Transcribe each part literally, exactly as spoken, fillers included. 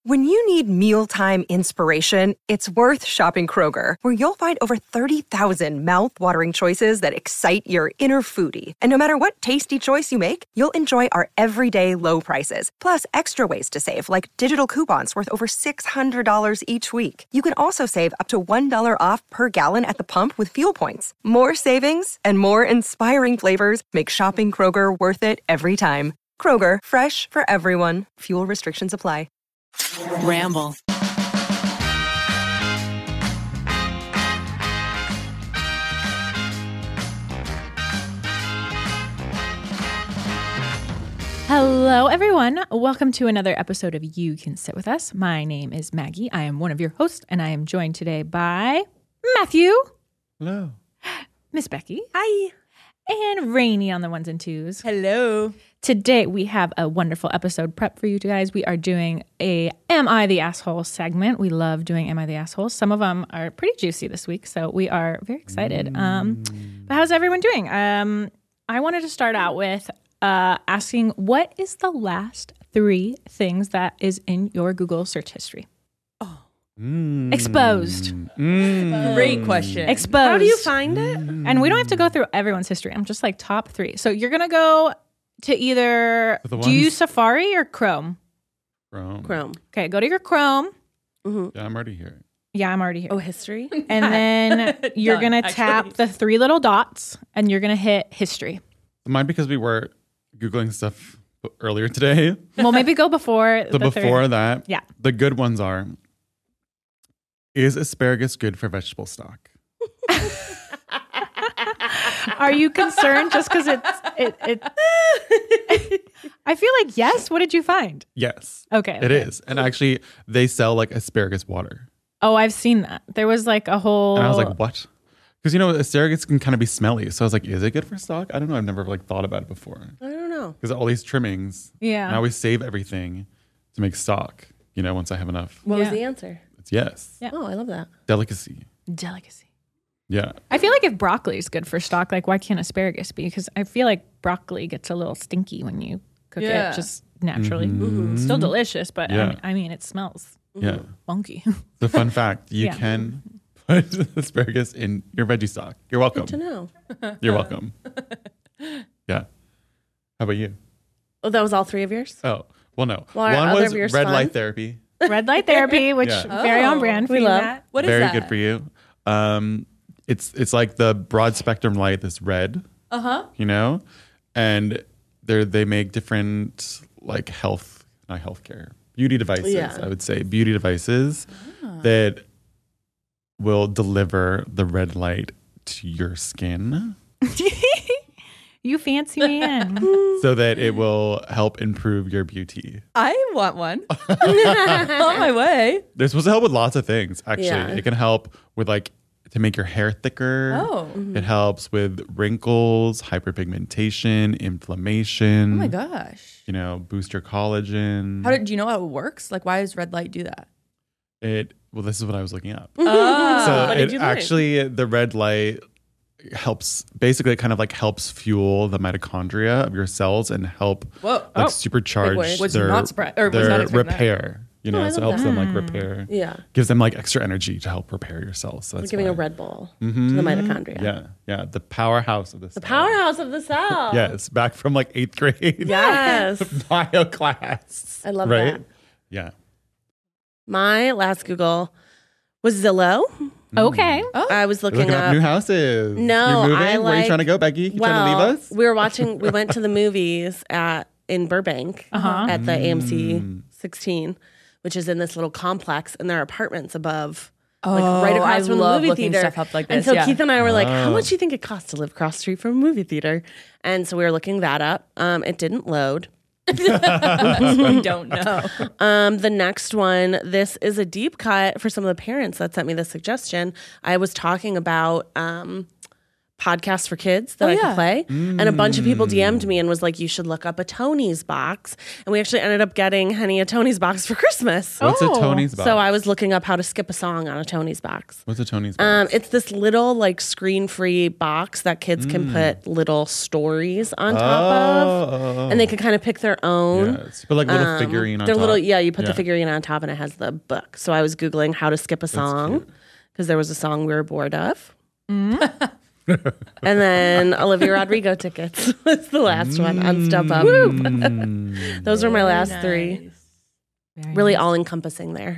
When you need mealtime inspiration, it's worth shopping Kroger, where you'll find over thirty thousand mouth-watering choices that excite your inner foodie. And no matter what tasty choice you make, you'll enjoy our everyday low prices, plus extra ways to save, like digital coupons worth over six hundred dollars each week. You can also save up to one dollar off per gallon at the pump with fuel points. More savings and more inspiring flavors make shopping Kroger worth it every time. Kroger, fresh for everyone. Fuel restrictions apply. Ramble. Hello, everyone. Welcome to another episode of You Can Sit With Us. My name is Maggie. I am one of your hosts, and I am joined today by Matthew. Hello. Miss Becky. Hi. And Rainey on the ones and twos. Hello. Today, we have a wonderful episode prep for you guys. We are doing a Am I the Asshole segment. We love doing Am I the Asshole. Some of them are pretty juicy this week, so we are very excited. Mm. Um, but how's everyone doing? Um, I wanted to start out with uh, asking, what is the last three things that is in your Google search history? Oh. Mm. Exposed. Mm. Great question. Exposed. How do you find it? And we don't have to go through everyone's history. I'm just like top three. So you're going to go to either, do you use Safari or Chrome? Chrome. Chrome. Okay, go to your Chrome. Mm-hmm. Yeah, I'm already here. Yeah, I'm already here. Oh, history? And then you're going to tap the three little dots and you're going to hit history. Mine because we were Googling stuff earlier today. Well, maybe go before So the before third. that, Yeah. the good ones are, is asparagus good for vegetable stock? Are you concerned just because it's, it, it, I feel like yes. What did you find? Yes. Okay. It okay. is. And actually, they sell like asparagus water. Oh, I've seen that. There was like a whole. And I was like, what? Because, you know, asparagus can kind of be smelly. So I was like, is it good for stock? I don't know. I've never like thought about it before. I don't know. Because all these trimmings. Yeah. And I always save everything to make stock, you know, once I have enough. What Yeah. was the answer? It's yes. Yeah. Oh, I love that. Delicacy. Delicacy. Yeah. I feel like if broccoli is good for stock, like why can't asparagus be? Because I feel like broccoli gets a little stinky when you cook Yeah. it just naturally. Mhm. Still delicious, but I, Yeah. mean, I mean, it smells Yeah. funky. The fun fact, you Yeah. can put asparagus in your veggie stock. You're welcome. Good to know. You're welcome. Yeah. How about you? Oh, that was all three of yours? Oh, well, no. Well, are One other was of yours red fun? light therapy. Red light therapy, which Yeah. very on Oh, brand for we you, love. Matt. What is Very that? good for you. Um, it's it's like the broad spectrum light that's red. Uh huh. You know, and they they make different like health, not healthcare, beauty devices. Yeah. I would say beauty devices Ah. that will deliver the red light to your skin. You fancy man. So that it will help improve your beauty. I want one. On my way. They're supposed to help with lots of things, actually. Yeah. It can help with like to make your hair thicker. Oh. It helps with wrinkles, hyperpigmentation, inflammation. Oh my gosh. You know, boost your collagen. How did, do you know how it works? Like, why does red light do that? It well, this is what I was looking up. Oh. so what did it you learn? actually the red light helps basically it kind of like helps fuel the mitochondria of your cells and help Whoa. like Oh. supercharge word. Was their, not surprised- or was their not expecting that. repair. You know, Oh, I so it love helps that. them like repair. Yeah. Gives them like extra energy to help repair your cells. So We're that's giving why. a Red Bull Mhm. to the mitochondria. Yeah, yeah, the powerhouse of the The cell. powerhouse of the cell. Yes, back from like eighth grade. Yes. bio class. I love right? that. Yeah. My last Google was Zillow. Okay. Oh. I was You're looking, looking up, up new houses. No, You're moving. I Where are like- you trying to go, Becky? You well, trying to leave us? we were watching. We went to the movies at in Burbank Uh-huh. at the A M C Mm. sixteen, which is in this little complex, and there are apartments above, Oh, like right across I from the love movie looking theater. stuff up like And this, so yeah. Keith and I were like, "How Oh. much do you think it costs to live across the street from a movie theater?" And so we were looking that up. Um, it didn't load. we don't know. Um, the next one, this is a deep cut for some of the parents that sent me the suggestion. I was talking about um, podcast for kids that Oh, I yeah. could play. And a bunch of people D M'd me and was like, you should look up a Tony's box. And we actually ended up getting Henny a Tony's box for Christmas. What's Oh. a Tony's box? So I was looking up how to skip a song on a Tony's box. What's a Tony's box? Um, it's this little like screen-free box that kids can put little stories on top of, Oh. and they can kind of pick their own. Yes. Put like a little Um, figurine on they're top. little, yeah. You put the Yeah. figurine on top, and it has the book. So I was googling how to skip a song because there was a song we were bored of. And then Olivia Rodrigo tickets was the last one on StubHub. Those were my last three. Very Really nice. all encompassing there.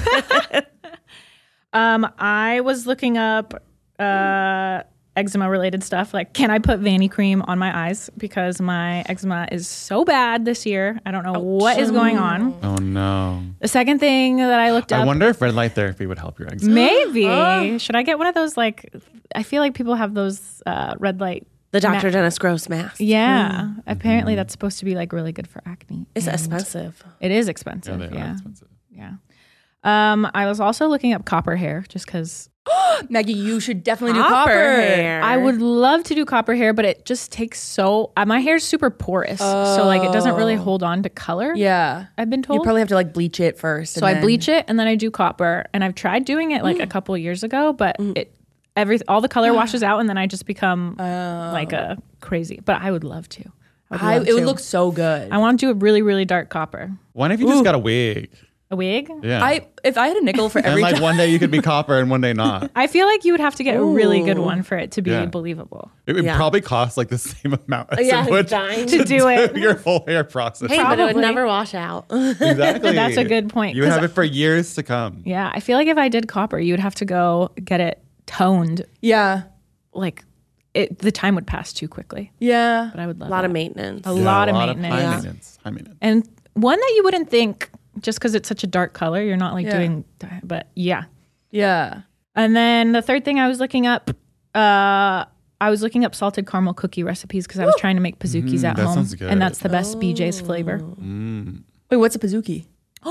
Um, I was looking up uh, eczema related stuff. Like, can I put Vanny cream on my eyes? Because my eczema is so bad this year. I don't know what is going on. Oh no. The second thing that I looked up, I wonder if red light therapy would help your eczema. maybe should I get one of those? Like, I feel like people have those uh, red light. The Doctor Ma- Dennis Gross mask. Yeah, apparently that's supposed to be like really good for acne. It's And expensive. It is Yeah, expensive. they are Yeah, expensive. yeah. Um, I was also looking up copper hair just because Maggie, you should definitely do Copper copper hair. I would love to do copper hair, but it just takes so. Uh, my hair's super porous, so like it doesn't really hold on to color. Yeah. I've been told. You probably have to like bleach it first. so I bleach it and then I do copper, and I've tried doing it like a couple years ago, but it every all the color washes out, and then I just become like a crazy. But I would love to. I would I, love it would to. look so good. I want to do a really really dark copper. Why if you just got a wig? A wig. Yeah. I if I had a nickel for and every like time. one day you could be copper and one day not. I feel like you would have to get a really good one for it to be Yeah. believable. It would Yeah. probably cost like the same amount as Yeah, it would dying. To do it. your whole hair process. Hey, but it would Probably. never wash out. Exactly. That's a good point, You would 'cause- have it for years to come. Yeah, I feel like if I did copper, you would have to go get it toned. Yeah. Like it, the time would pass too quickly. Yeah. But I would love A lot that. of maintenance. A Yeah, lot of high maintenance. maintenance. High maintenance. And one that you wouldn't think just because it's such a dark color, you're not like Yeah. doing, but yeah. Yeah. And then the third thing I was looking up, uh, I was looking up salted caramel cookie recipes because I was trying to make pazookies at that home, sounds good. and that's the best B J's flavor. Wait, what's a pazookie?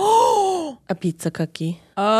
A pizza cookie.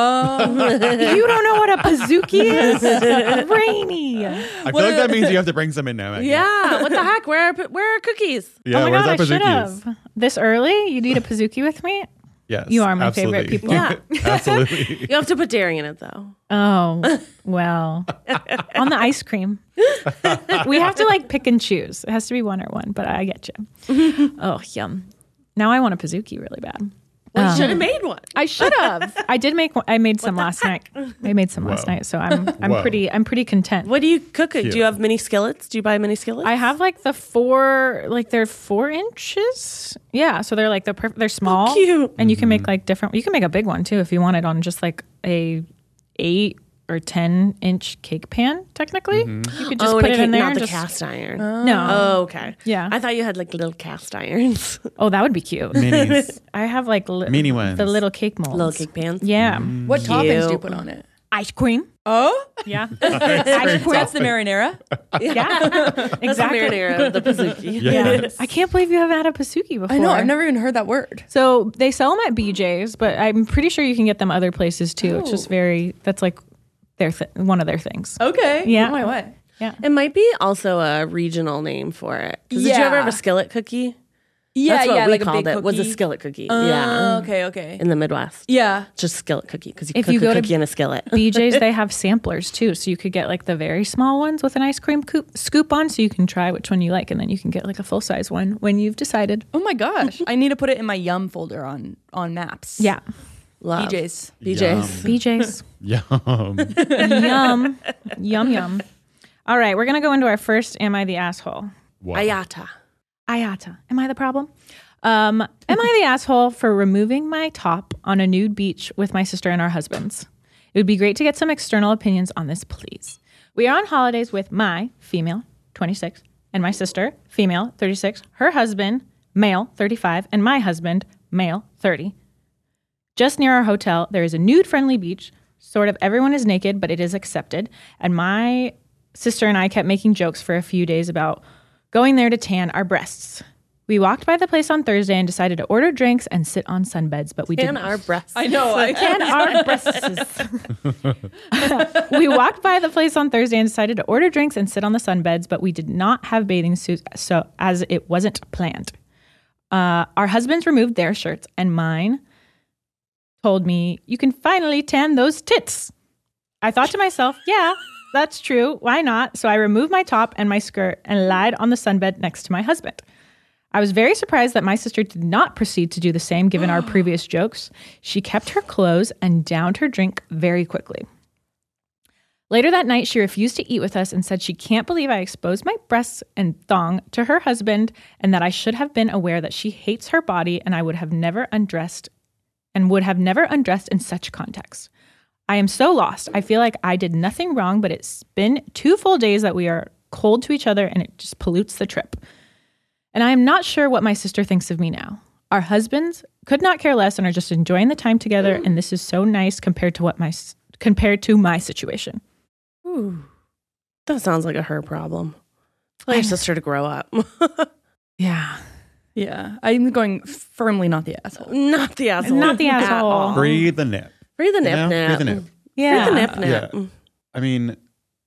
You don't know what a pazookie is, Rainy. I feel like that means you have to bring some in now. Maggie. Yeah. What the heck? Where are, where are cookies? Yeah, Oh my where's god, I our should pazookies? have. This early, you'd eat a pazookie with me? Yes. You are my favorite absolutely. people. Yeah. Absolutely. You have to put dairy in it though. Oh, well. On the ice cream. We have to like pick and choose. It has to be one or one, but I get you. Oh, yum. Now I want a pazookie really bad. Well, you should have made one. I should have. I did make one. I made some last night. I made some last Whoa. night, so I'm I'm Whoa. pretty I'm pretty content. What do you cook? it? Cute. Do you have mini skillets? Do you buy mini skillets? I have like the four, like they're four inches. Yeah, so they're like the perf- they're small, cute. and you can make like different. You can make a big one too if you want it on just like a eight or ten inch cake pan. Technically, you could just oh, put and it in there. not and the just, cast iron. No, Oh, okay. Yeah. I thought you had like little cast irons. oh, that would be cute. Minis. I have like li- Mini ones. the little cake molds. little cake pans. Yeah, What toppings do you Cute. put on it? ice cream. Oh, Yeah, ice cream. that's the marinara. Yeah, That's exactly. the marinara of the pazookie. Yeah, I can't believe you haven't had a pazookie before. I know. I've never even heard that word. So they sell them at B J's, but I'm pretty sure you can get them other places too. It's just very that's like their th- one of their things. Okay. Yeah. Oh my what? Yeah. It might be also a regional name for it. 'Cause Did you Yeah. ever have a skillet cookie? Yeah, That's what yeah, we like a called big it. Was a cookie. skillet cookie. Oh, yeah, okay, okay. in the Midwest, Yeah. just skillet cookie because you If cook you a go to- cookie in a skillet. B J's they have samplers too, so you could get like the very small ones with an ice cream coop, scoop on, so you can try which one you like, and then you can get like a full size one when you've decided. Oh my gosh. I need to put it in my Yum folder on on Maps. Yeah, Love. B J's. B J's. B J's, Yum. yum, yum, yum. All right, we're gonna go into our first. Am I the asshole? Wow. Ayata. Ayata. Am I the problem? Um, am I the asshole for removing my top on a nude beach with my sister and our husbands? It would be great to get some external opinions on this, please. We are on holidays with my female, twenty-six, and my sister, female, thirty-six, her husband, male, thirty-five, and my husband, male, thirty. Just near our hotel, there is a nude-friendly beach. Sort of everyone is naked, but it is accepted. And my sister and I kept making jokes for a few days about going there to tan our breasts. We walked by the place on Thursday and decided to order drinks and sit on sunbeds, but we And didn't. our breasts. I know. I Can our breasts. We walked by the place on Thursday and decided to order drinks and sit on the sunbeds, but we did not have bathing suits, so as it wasn't planned. Uh, our husbands removed their shirts, and mine told me, "You can finally tan those tits." I thought to myself, "Yeah, that's true. Why not?" So I removed my top and my skirt and lied on the sunbed next to my husband. I was very surprised that my sister did not proceed to do the same given our previous jokes. She kept her clothes and downed her drink very quickly. Later that night, she refused to eat with us and said she can't believe I exposed my breasts and thong to her husband and that I should have been aware that she hates her body and I would have never undressed and would have never undressed in such context. I am so lost. I feel like I did nothing wrong, but it's been two full days that we are cold to each other and it just pollutes the trip. And I am not sure what my sister thinks of me now. Our husbands could not care less and are just enjoying the time together, and this is so nice compared to what my compared to my situation. Ooh, that sounds like a her problem. Tell your sister to grow up. Yeah, Yeah. I'm going firmly not the asshole. Not the asshole. Not the At asshole. all. Breathe the nip. Breathe the You nip know? nap. Breathe the nip. yeah. Breathe the nip nap. Yeah. I mean,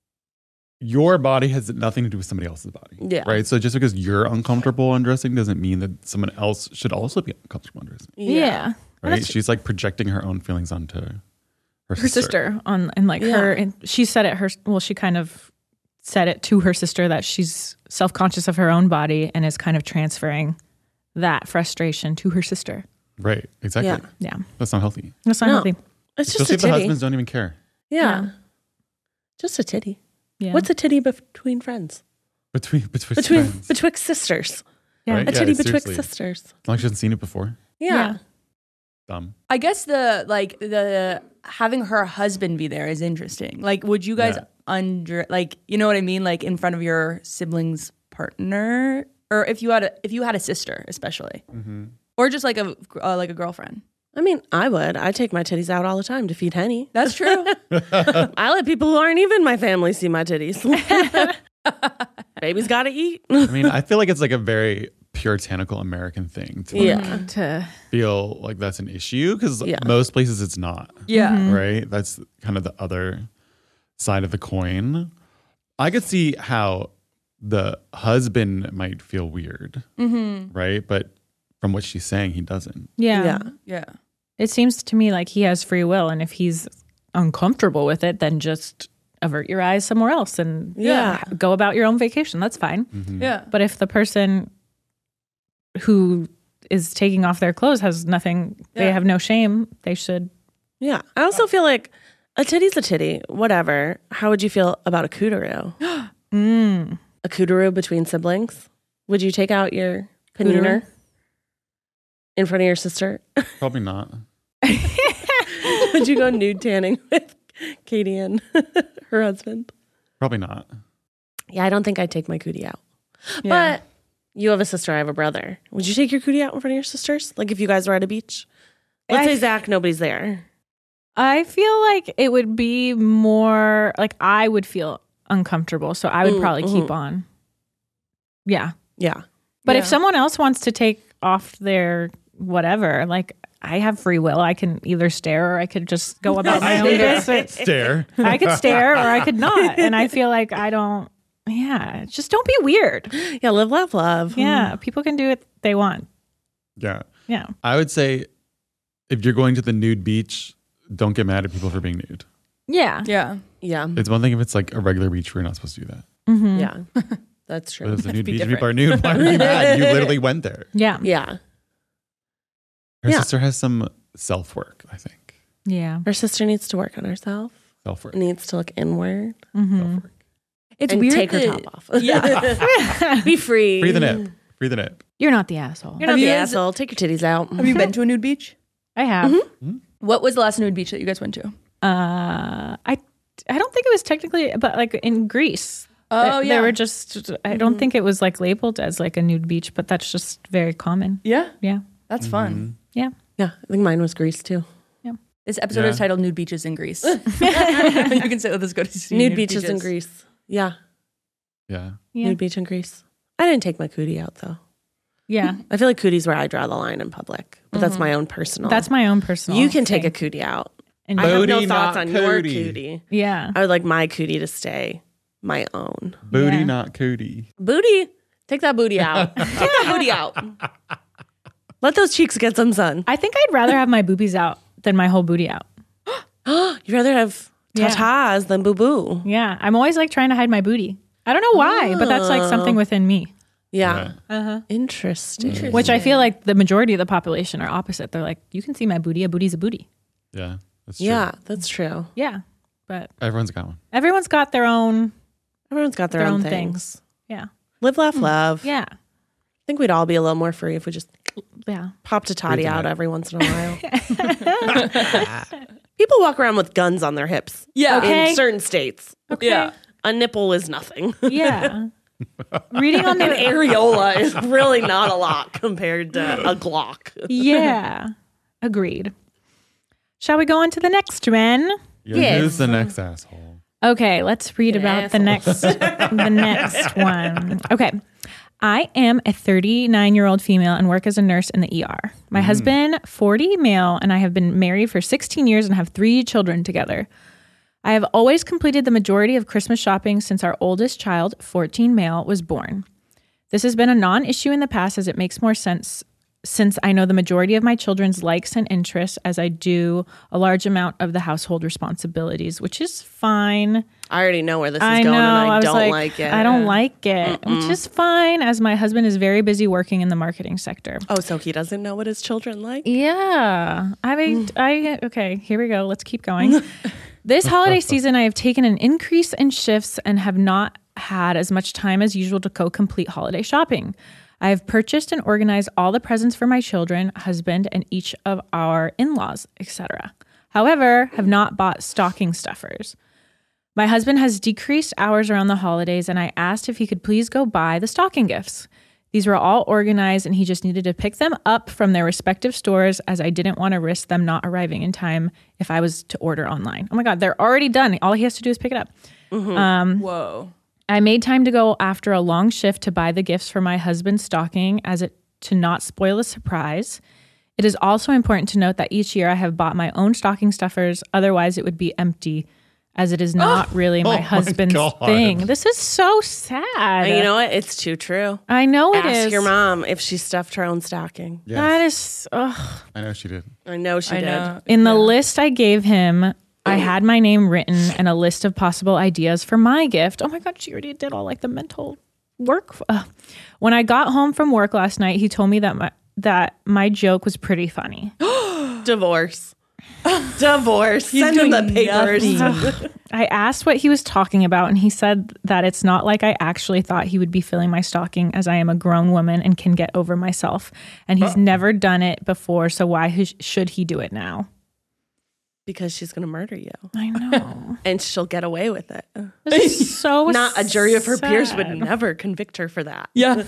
your body has nothing to do with somebody else's body. Yeah. Right. So just because you're uncomfortable undressing doesn't mean that someone else should also be uncomfortable undressing. Yeah. Right. She's like projecting her own feelings onto her, Her sister. sister on and like Yeah. her, and she said it her. Well, she kind of said it to her sister that she's self-conscious of her own body and is kind of transferring that frustration to her sister. Right. Exactly. Yeah. Yeah, That's not healthy. that's not No. healthy. It's just Especially a if the titty. husbands don't even care. Yeah. Yeah. Just a titty. Yeah, What's a titty between friends? Between between, Between friends, betwixt sisters. yeah. right? A titty betwixt seriously. sisters. As long as she hasn't seen it before. Yeah. Yeah. Dumb. I guess the like the having her husband be there is interesting. Like, would you guys Yeah. under like you know what I mean? Like in front of your sibling's partner, or if you had a if you had a sister, especially, or just like a uh, like a girlfriend. I mean, I would. I take my titties out all the time to feed Henny. That's true. I let people who aren't even my family see my titties. Baby's got to eat. I mean, I feel like it's like a very puritanical American thing to like, Yeah. to feel like that's an issue because Yeah. most places it's not. Yeah. Right. That's kind of the other side of the coin. I could see how the husband might feel weird. Right. But from what she's saying, he doesn't. yeah. Yeah. Yeah. It seems to me like he has free will, and if he's uncomfortable with it, then just avert your eyes somewhere else and Yeah. go about your own vacation. That's fine. Yeah. But if the person who is taking off their clothes has nothing, they Yeah. have no shame, they should. Yeah. I also feel like a titty's a titty, whatever. How would you feel about a cootaroo? Mm. A cootaroo between siblings? Would you take out your paniner in front of your sister? Probably not. Would you go nude tanning with Katie and her husband? Probably not. Yeah, I don't think I'd take my cootie out. Yeah. But you have a sister, I have a brother. Would you take your cootie out in front of your sisters? Like if you guys were at a beach? Let's I say f- Zach, nobody's there. I feel like it would be more like I would feel uncomfortable. So I would Mm, probably keep mhm. on. Yeah. Yeah. But Yeah. if someone else wants to take off their whatever, like I have free will. I can either stare or I could just go about my own business. Stare. I could stare or I could not. And I feel like I don't, yeah, just don't be weird. Yeah, live, laugh, love. Yeah. People can do what they want. Yeah. Yeah. I would say if you're going to the nude beach, don't get mad at people for being nude. Yeah. Yeah. Yeah. It's one thing if it's like a regular beach where you're not supposed to do that. Mhm. Yeah. That's But true. if it's a nude be beach, different. people are nude. Why are you mad? You literally went there. Yeah. Yeah. Her Yeah. sister has some self work, I think. Yeah. Her sister needs to work on herself, Self work. needs to look inward Mhm. Self work. It's and weird take her that- top off. Yeah. Be free. Free the nip. Free the nip. You're not the asshole. You're not Have the you guys- asshole. Take your titties out. Have you been to a nude beach? I have. What was the last nude beach that you guys went to? Uh, I I don't think it was technically, but like in Greece. Oh, they, yeah. They were just, I don't think it was like labeled as like a nude beach, but that's just very common. Yeah. Yeah. That's fun. Yeah. Yeah, I think mine was Greece too. This episode Yeah. is titled Nude Beaches in Greece. You can sit with us, go to see Nude beaches in Greece. Yeah, Yeah. Yeah. nude beach in Greece. I didn't take my cootie out though. Yeah. I feel like cooties where I draw the line in public, but that's my own personal. That's my own personal. You can take a thing. cootie out. And I have no Booty, thoughts not on your cootie. cootie. yeah. I would like my cootie to stay my own. Booty, Yeah. not cootie. Booty, take that booty out. Take that booty out. Let those cheeks get some sun. I think I'd rather have my boobies out than my whole booty out. You'd rather have Yeah. tatas than boo boo. Yeah. I'm always like trying to hide my booty. I don't know why, but that's like something within me, Yeah. Uh-huh. Interesting. which I feel like the majority of the population are opposite. They're like, you can see my booty. A booty's a booty. Yeah, that's true. Yeah, that's true. Yeah. But Everyone's got one. everyone's got their own. Everyone's got their, Their own, own things. things. Yeah. Live, laugh, love. Yeah. I think we'd all be a little more free if we just Yeah. popped a toddy Breathe it out out. every once in a while. People walk around with guns on their hips. Yeah. Okay. In certain states. Yeah. A nipple is nothing. Yeah. Reading on An the areola is really not a lot compared to a Glock. Yeah. Agreed. Shall we go on to the next one? Yeah, Yes. Who's the next asshole? Okay, let's read An about the asshole. next the next one. Okay. I am a thirty-nine-year-old female and work as a nurse in the E R. My husband, forty, male, and I have been married for sixteen years and have three children together. I have always completed the majority of Christmas shopping since our oldest child, fourteen, male, was born. This has been a non-issue in the past as it makes more sense since I know the majority of my children's likes and interests as I do a large amount of the household responsibilities, which is fine. I already know where this is I going know. and I, was don't like, like it. I don't like it, which is fine as my husband is very busy working in the marketing sector. Oh, so he doesn't know what his children like? Yeah. I mean, I, okay, here we go. Let's keep going. This holiday season, I have taken an increase in shifts and have not had as much time as usual to go complete holiday shopping. I have purchased and organized all the presents for my children, husband, and each of our in-laws, et cetera. However, have not bought stocking stuffers. My husband has decreased hours around the holidays, and I asked if he could please go buy the stocking gifts. These were all organized, and he just needed to pick them up from their respective stores as I didn't want to risk them not arriving in time if I was to order online. Oh my God, they're already done. All he has to do is pick it up. Whoa. I made time to go after a long shift to buy the gifts for my husband's stocking as it to not spoil the surprise. It is also important to note that each year I have bought my own stocking stuffers. Otherwise, it would be empty as it is not really my Oh my husband's God. thing. This is so sad. And you know what? It's too true. I know it is. Ask your mom if she stuffed her own stocking. Yes, That is, ugh. I know she did. I know she I did. know. In the list I gave him, I had my name written and a list of possible ideas for my gift. Oh my God, she already did all like the mental work. Uh, when I got home from work last night, he told me that my that my joke was pretty funny. Divorce. Divorce. He's Send him the doing papers. nothing. I asked what he was talking about, and he said that it's not like I actually thought he would be filling my stocking, as I am a grown woman and can get over myself. And he's never done it before, so why sh- should he do it now? Because she's going to murder you. I know. And she'll get away with it. This is so Not a jury of her peers would sad. never convict her for that. Yeah.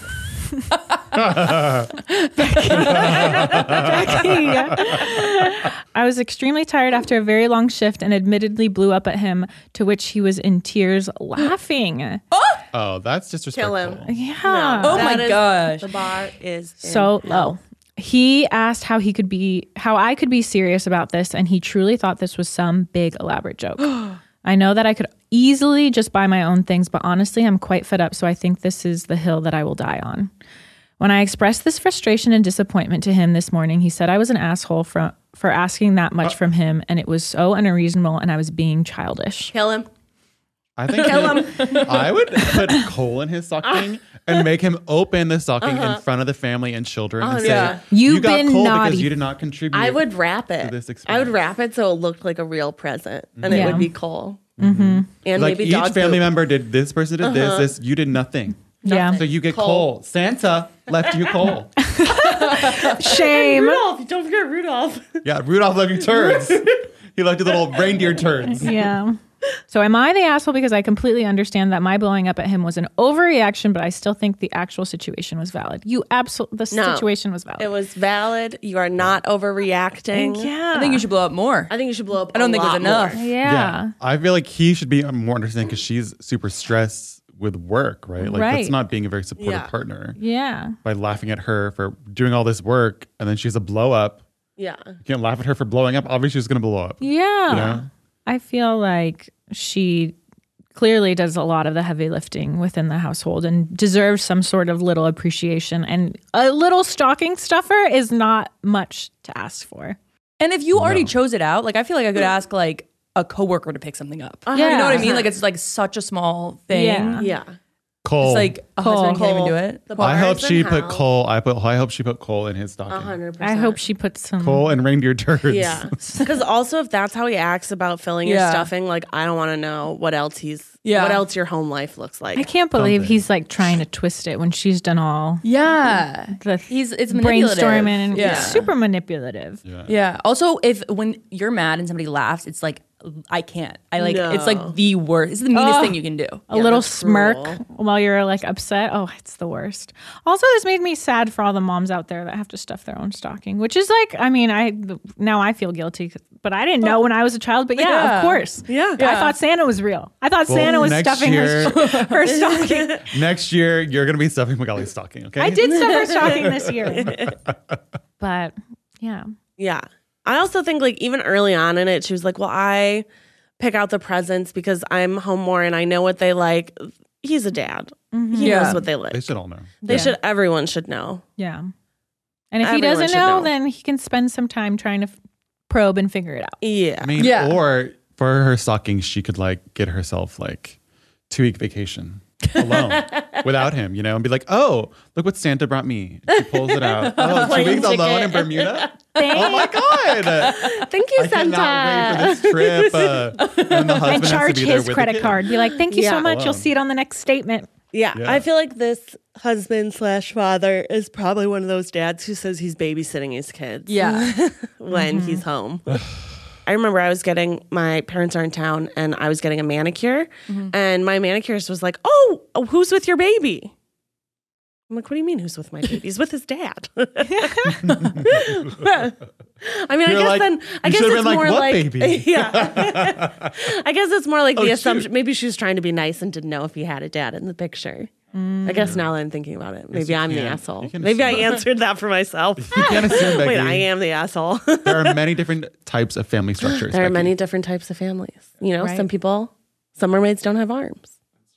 I was extremely tired after a very long shift and admittedly blew up at him, to which he was in tears laughing. Oh, that's disrespectful. Kill him. Yeah. Oh my That is- gosh. The bar is in So hell. low. He asked how he could be, how I could be serious about this, and he truly thought this was some big elaborate joke. I know that I could easily just buy my own things, but honestly, I'm quite fed up, so I think this is the hill that I will die on. When I expressed this frustration and disappointment to him this morning, he said I was an asshole for, for asking that much from him, and it was so unreasonable, and I was being childish. Kill him. I think he- I would put coal in his stocking and make him open the stocking in front of the family and children and say, yeah. You've "You got been coal naughty." because you did not contribute." I would wrap it. this I would experience. wrap it so it looked like a real present, and Yeah. it would be coal. Mm-hmm. And like maybe each dog family poop. member did this person did this this you did nothing. Yeah. So you get Coal. coal. Santa left you coal. Shame. Rudolph, don't forget Rudolph. Yeah, Rudolph left you turds. He left you little reindeer turds. Yeah. So am I the asshole because I completely understand that my blowing up at him was an overreaction, but I still think the actual situation was valid. You absolutely, the No. situation was valid. It was valid. You are not overreacting. yeah. I think you should blow up more. I think you should blow up. I don't a think it was lot enough. more. Yeah. I feel like he should be more understanding because she's super stressed with work, right? Like Right. that's not being a very supportive Yeah. partner. Yeah. By laughing at her for doing all this work and then she's a blow up. Yeah. You can't laugh at her for blowing up. Obviously she's gonna blow up. Yeah. You know? I feel like she clearly does a lot of the heavy lifting within the household and deserves some sort of little appreciation. And a little stocking stuffer is not much to ask for. And if you already No. chose it out, like I feel like I could ask like a coworker to pick something up. Yeah. You know what I mean? Like it's like such a small thing. Yeah. Yeah. Cole. It's like a Cole. husband can't even do Cole. it. The I hope bars she and put how- Cole. I put. I hope she put Cole in his stocking. A hundred percent. I hope she puts some. Cole and reindeer turds. Yeah. Because also, if that's how he acts about filling your Yeah. stuffing, like, I don't want to know what else he's, Yeah. what else your home life looks like. I can't believe Something. he's like trying to twist it when she's done all Yeah. the He's it's manipulative. brainstorming and yeah. it's super manipulative. Yeah. Yeah. Also, if when you're mad and somebody laughs, it's like I can't. I like it's No. like the worst. It's the meanest Oh. thing you can do. A Yeah, little that's smirk cruel. while you're like upset. Oh, it's the worst. Also, this made me sad for all the moms out there that have to stuff their own stocking, which is like, I mean, I now I feel guilty, but I didn't know when I was a child. But yeah, Yeah. of course. Yeah. I thought Santa was real. I thought Well, Santa was next stuffing year- her, her stocking. Next year you're gonna be stuffing Magali's stocking. Okay. I did stuff her stocking this year. But yeah. Yeah. I also think, like, even early on in it, she was like, well, I pick out the presents because I'm home more and I know what they like. He's a dad. He Yeah. knows what they like. They should all know. They Yeah. should, everyone should know. Yeah. And if Everyone he doesn't should know, know. then he can spend some time trying to f- probe and figure it out. Yeah. I mean, Yeah. or for her stocking, she could like get herself like two week vacation alone without him, you know, and be like, oh, look what Santa brought me. She pulls it out. Oh, two Plane weeks alone in ticket. Bermuda? Oh my God. Thank you, I cannot wait for this trip. Uh, and the husband And has charge to be there his with the credit kid. card. Be like, thank you so Yeah. much. You'll Alone. see it on the next statement. Yeah, Yeah. I feel like this husband slash father is probably one of those dads who says he's babysitting his kids Yeah. when he's home. I remember I was getting, my parents are in town and I was getting a manicure and my manicurist was like, oh, oh, who's with your baby? I'm like, what do you mean who's with my baby? He's with his dad. I mean, I You're guess like, then, I you guess should've it's been like, more "What like, baby?" yeah. I guess it's more like Oh, the shoot. assumption. Maybe she was trying to be nice and didn't know if he had a dad in the picture. I guess now that I'm thinking about it, maybe you I'm the can. asshole. You can Maybe I assume. answered that for myself. You can't assume, Becky. Wait, I am the asshole. There are many different types of family structures. There are Becky. many different types of families. You know, Right. some people, some mermaids don't have arms.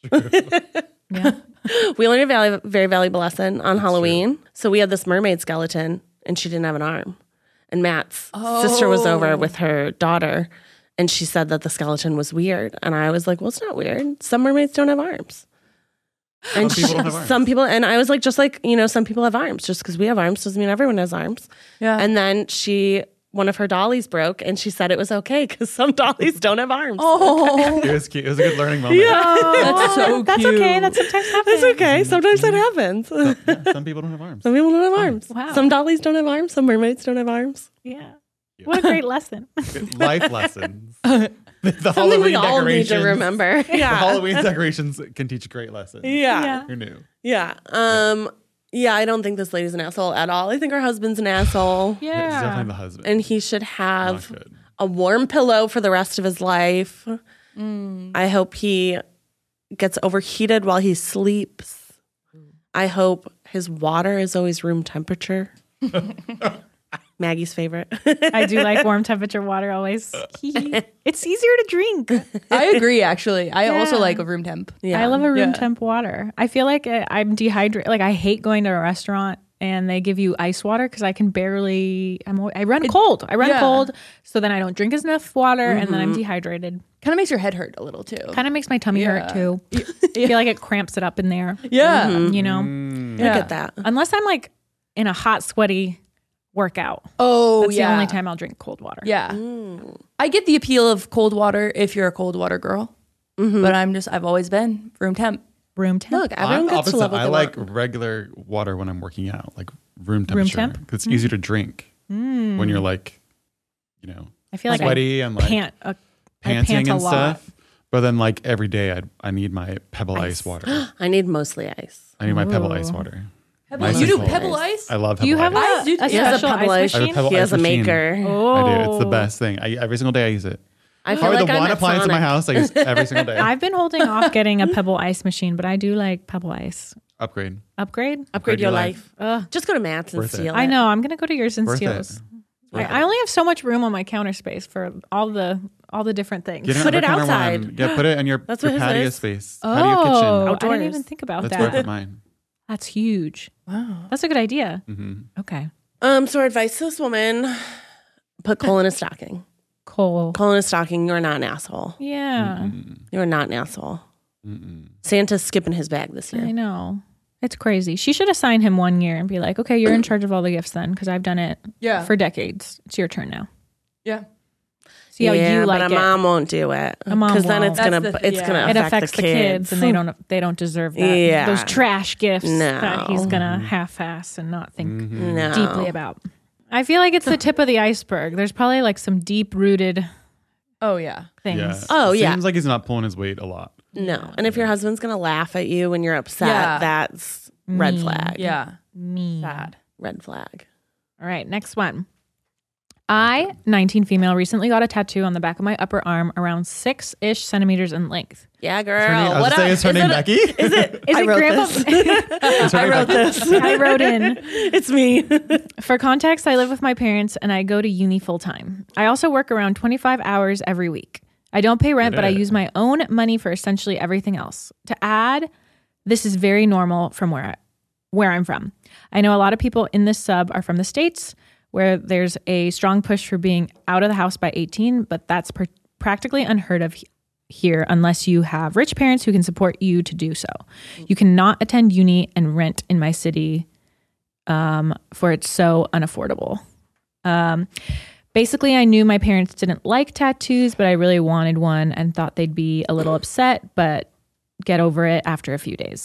Yeah. We learned a valu- very valuable lesson on Halloween. So we had this mermaid skeleton and she didn't have an arm. And Matt's sister was over with her daughter and she said that the skeleton was weird. And I was like, well, it's not weird. Some mermaids don't have arms. And Some people she- don't have arms. some people, and I was like, just like, you know, some people have arms. Just because we have arms doesn't mean everyone has arms. Yeah. And then she, one of her dollies broke and she said it was okay because some dollies don't have arms. Oh. It was cute. It was a good learning moment. That's so That's cute. okay. That sometimes happens. It's okay. Sometimes that happens. Some Yeah, some people don't have arms. people don't have arms. Wow. Some dollies don't have arms. Some mermaids don't have arms. Yeah. What a great lesson. Good life lessons. The Something we Halloween all need to decorations- remember. The Yeah. Halloween decorations can teach great lessons. Yeah. Yeah. Who knew? Yeah. Um, yeah, I don't think this lady's an asshole at all. I think her husband's an asshole. Yeah, it's Yeah. definitely the husband. And he should Not have good. a warm pillow for the rest of his life. I hope he gets overheated while he sleeps. I hope his water is always room temperature. Maggie's favorite. I do like warm temperature water always. It's easier to drink. I agree, actually. I also Yeah. like a room temp. Yeah. I love a room Yeah. temp water. I feel like I- I'm dehydrated. Like I hate going to a restaurant and they give you ice water because I can barely. I'm. al- I run cold. I run yeah. cold, so then I don't drink enough water, and then I'm dehydrated. Kind of makes your head hurt a little too. Kind of makes my tummy hurt Yeah. too. I feel like it cramps it up in there. Yeah. You know, Mm. Look Yeah. at that. unless I'm like in a hot, sweaty workout. Oh, That's yeah. the only time I'll drink cold water. Yeah. I get the appeal of cold water if you're a cold water girl. But I'm just, I've always been room temp. Room temp. Look, everyone I'm gets to opposite. love what I they like want. regular water when I'm working out, like room temperature. temp? Mm. 'Cause it's easier to drink when you're like, you know, I feel like sweaty I and like pant. A, I panting pant a and lot. stuff. But then like every day I I need my Pebble Ice, water. I need mostly ice. I need my Pebble Ooh. Ice water. Pebble, Nice you and do cold. pebble ice? I love Pebble Do you have a, Ice. I do- a He has a special Pebble ice Ice. I have a machine? Pebble He has Ice a machine. maker. Oh, I do. It's the best thing. I, every single day I use it. I feel Probably like the I'm one at appliance in my Sonic. house I use every single day. I've been holding off getting a Pebble Ice machine, but I do like Pebble Ice. Upgrade. Upgrade? Upgrade your life. Ugh. Just go to Matt's and Worth it. steal it. I know. I'm going to go to yours and Worth steal. it. I, I only have so much room on my counter space for all the all the different things. Get an Put it over-counter outside. One. Yeah, put it in your, That's your what his patio is. space. oh, Patio kitchen. I Outdoors. didn't even think about That's where I that. put mine. That's huge. Wow. That's a good idea. Mm-hmm. Okay. Um, so our advice to this woman, put coal in a stocking. Cole. Coal in a stocking, you're not an asshole. Yeah. You're not an asshole. Mm-mm. Santa's skipping his bag this year. I know. It's crazy. She should assign him one year and be like, okay, you're in charge of all the gifts then, because I've done it Yeah. for decades. It's your turn now. Yeah. See how yeah, you like but a it. mom won't do it A mom because then won't. it's gonna That's the- it's yeah. gonna It affect affects the the kids, kids, and they don't they don't deserve that. Yeah. Those trash gifts No. that he's gonna half-ass and not think Mm-hmm. no. deeply about. I feel like it's the tip of the iceberg. There's probably like some deep-rooted Oh yeah. things. Yeah. Oh, It yeah. Seems like he's not pulling his weight a lot. No, and if your husband's gonna laugh at you when you're upset, Yeah. that's red Mean. flag. Yeah. Me. Sad. Red flag. All right, next one. I, nineteen female, recently got a tattoo on the back of my upper arm around six-ish centimeters in length. Yeah, girl. Is her name, I was what gonna say, up? is her Is name it a- Becky? Is it? Is I it wrote Grandpa? this. Is her I name wrote Becky? this. I wrote in. It's me. For context, I live with my parents and I go to uni full time. I also work around twenty-five hours every week. I don't pay rent, but I Yeah. use my own money for essentially everything else. To add, this is very normal from where I, where I'm from. I know a lot of people in this sub are from the States, where there's a strong push for being out of the house by eighteen, but that's pr- practically unheard of he- here unless you have rich parents who can support you to do so. You cannot attend uni and rent in my city, um, for it's so unaffordable. Um, basically, I knew my parents didn't like tattoos, but I really wanted one and thought they'd be a little upset, but get over it after a few days.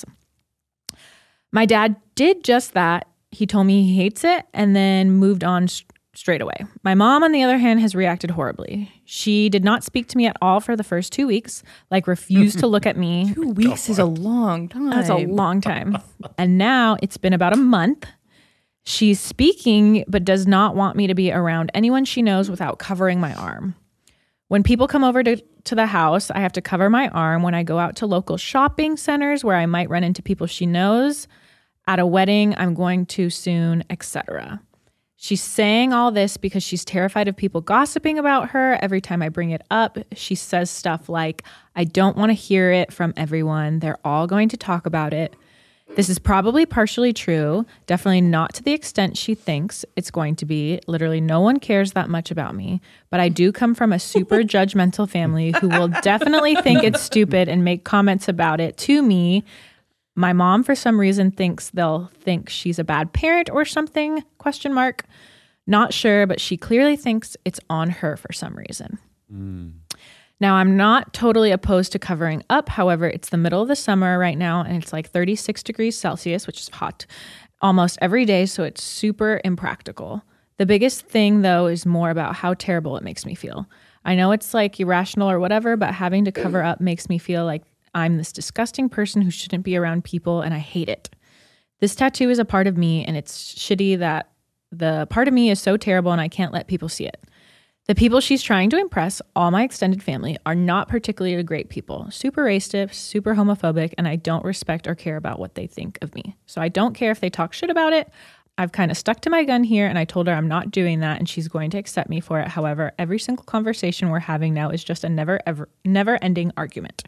My dad did just that. He told me he hates it and then moved on s- straight away. My mom, on the other hand, has reacted horribly. She did not speak to me at all for the first two weeks, like refused to look at me. Two weeks is a long time. That's a long time. And now it's been about a month. She's speaking, but does not want me to be around anyone she knows without covering my arm. When people come over to, to the house, I have to cover my arm when I go out to local shopping centers where I might run into people she knows, at a wedding I'm going to soon, et cetera. She's saying all this because she's terrified of people gossiping about her. Every time I bring it up, she says stuff like, I don't want to hear it from everyone. They're all going to talk about it. This is probably partially true, definitely not to the extent she thinks it's going to be. Literally, no one cares that much about me, but I do come from a super judgmental family who will definitely think it's stupid and make comments about it to me. My mom, for some reason, thinks they'll think she's a bad parent or something, question mark. Not sure, but she clearly thinks it's on her for some reason. Mm. Now, I'm not totally opposed to covering up. However, it's the middle of the summer right now, and it's like thirty-six degrees Celsius, which is hot, almost every day, so it's super impractical. The biggest thing, though, is more about how terrible it makes me feel. I know it's like irrational or whatever, but having to cover up makes me feel like I'm this disgusting person who shouldn't be around people, and I hate it. This tattoo is a part of me, and it's shitty that the part of me is so terrible and I can't let people see it. The people she's trying to impress, all my extended family, are not particularly great people. Super racist, super homophobic, and I don't respect or care about what they think of me. So I don't care if they talk shit about it. I've kind of stuck to my gun here, and I told her I'm not doing that, and she's going to accept me for it. However, every single conversation we're having now is just a never, ever, never-ending argument.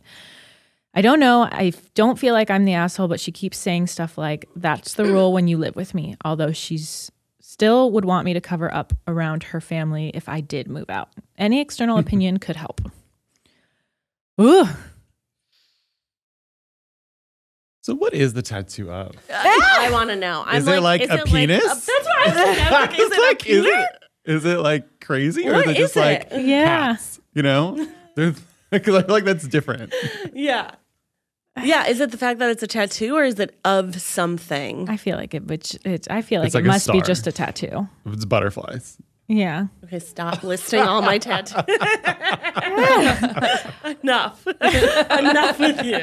I don't know. I don't feel like I'm the asshole, but she keeps saying stuff like, that's the rule when you live with me, although she's still would want me to cover up around her family if I did move out. Any external opinion could help. Ooh. So what is the tattoo of? I want to know. I'm Is it like is a it penis? Like, that's what I was thinking. I was like, is It's it like, a is penis? it? Is it like crazy or What is it just is like it? Yeah. cats? You know? There's because I feel like that's different. Yeah. Yeah. Is it the fact that it's a tattoo or is it of something? I feel like it, which it, I feel like It's it like a must be star. just a tattoo. It's butterflies. Yeah. Okay, stop listing all my tattoos. Enough. Enough with you.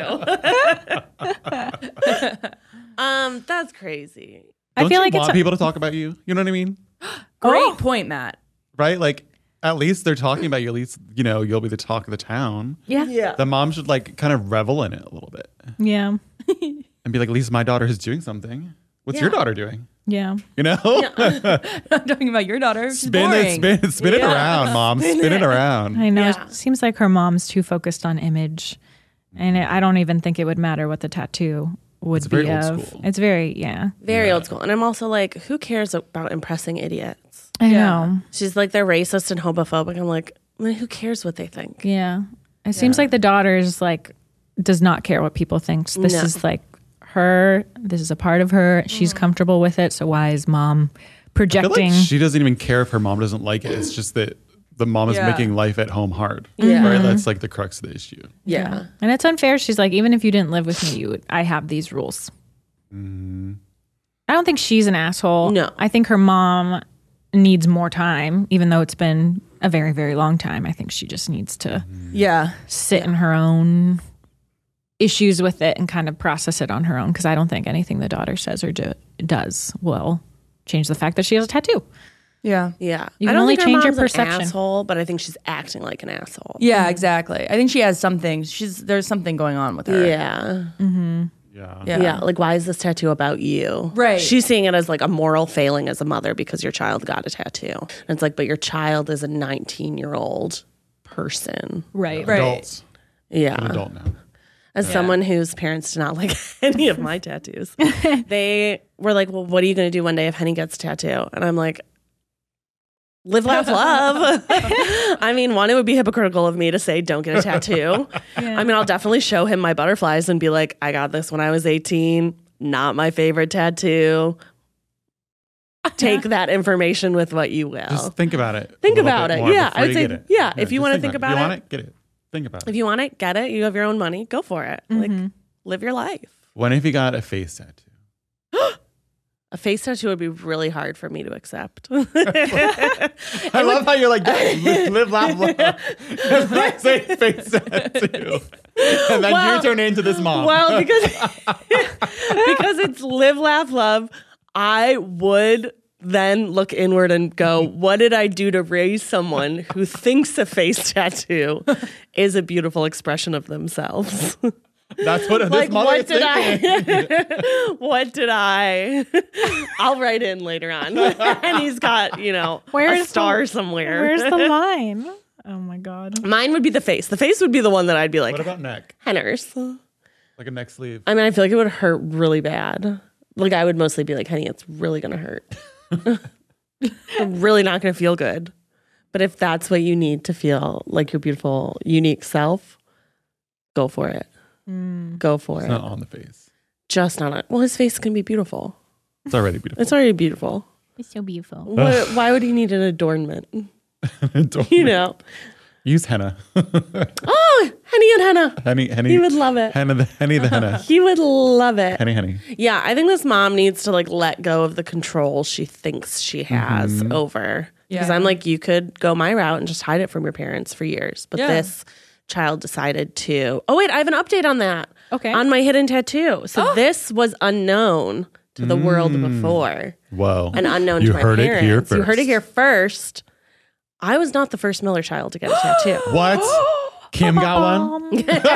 um, that's crazy. I Don't feel you like want it's a- people to talk about you? You know what I mean? Great Oh. point, Matt. Right? Like at least they're talking about you. At least, you know, you'll be the talk of the town. Yeah. Yeah. The mom should like kind of revel in it a little bit Yeah. and be like, at least my daughter is doing something. What's your Yeah. daughter doing? Yeah. You know? I'm talking about your daughter. She's spin boring. it, spin, spin it Yeah. around, mom. Spin, Spin it it. around. I know. Yeah. It seems like her mom's too focused on image. And it, I don't even think it would matter what the tattoo would It's be very old of. school. It's very, yeah. Very old school. And I'm also like, who cares about impressing idiots? I Yeah. know. She's like, they're racist and homophobic. I'm like, well, who cares what they think? Yeah. It seems like the daughter's like, does not care what people think. This No. is like her. This is a part of her. She's comfortable with it. So why is mom I feel projecting? like she doesn't even care if her mom doesn't like it. It's just that the mom is Yeah. making life at home hard. Yeah. Right? That's like the crux of the issue. Yeah. And it's unfair. She's like, even if you didn't live with me, you would, I have these rules. I don't think she's an asshole. No. I think her mom needs more time, even though it's been a very, very long time. I think she just needs to Yeah. sit in her own issues with it and kind of process it on her own. Because I don't think anything the daughter says or do, does will change the fact that she has a tattoo. Yeah. Yeah. You I can don't only think her change your mom's an perception. asshole, but I think she's acting like an asshole. Yeah, exactly. I think she has something. She's there's something going on with her. Yeah. Yeah. Yeah. Yeah. Like, why is this tattoo about you? Right. She's seeing it as like a moral failing as a mother because your child got a tattoo. And it's like, but your child is a nineteen year old person. Right. Right. Adults. Yeah. An adult now. As someone whose parents did not like any of my tattoos, they were like, well, what are you going to do one day if Henny gets a tattoo? And I'm like, live, laugh, love. I mean, one, it would be hypocritical of me to say, don't get a tattoo. I mean, I'll definitely show him my butterflies and be like, I got this when I was eighteen. Not my favorite tattoo. Take that information with what you will. Just think about it. a Think little about bit it. more Yeah, before I'd you say- get it. yeah, if you just wanna think If about you it- want it, get it. Think about If it. you want it, get it. You have your own money. Go for it. Like, live your life. When if you got a face tattoo? A face tattoo would be really hard for me to accept. I love how you're like, live, live laugh, love. It's like say face tattoo. And then Well- you turn into this mom. Well, because because it's live, laugh, love, I would then look inward and go, what did I do to raise someone who thinks a face tattoo is a beautiful expression of themselves? That's what this Like, mother what is did thinking. I? What did I? I'll write in later on, and he's got you know Where's a the- star somewhere. Where's the line? Oh my God. Mine would be the face. The face would be the one that I'd be like, What about neck? Henners. Like a neck sleeve? I mean, I feel like it would hurt really bad. Like, I would mostly be like, honey, it's really going to hurt. I'm really not going to feel good. But if that's what you need to feel like your beautiful, unique self, go for it. Go for It's it. not on the face. Just not. A, well, his face can be beautiful. It's already beautiful. It's already beautiful. It's so beautiful. What, why would he need an adornment? Don't You know. use henna. Oh, Henny and Henna. henny, henny. He would love it. Henna, the henny, the henna. He would love it. henny, henny. Yeah, I think this mom needs to like let go of the control she thinks she has over. Because Yeah. I'm like, you could go my route and just hide it from your parents for years. But Yeah. this child decided to. Oh, wait, I have an update on that. Okay. On my hidden tattoo. So this was unknown to the world before Whoa. and unknown You to my heard parents. it here first. You heard it here first. I was not the first Miller child to get a tattoo. What? Kim got one?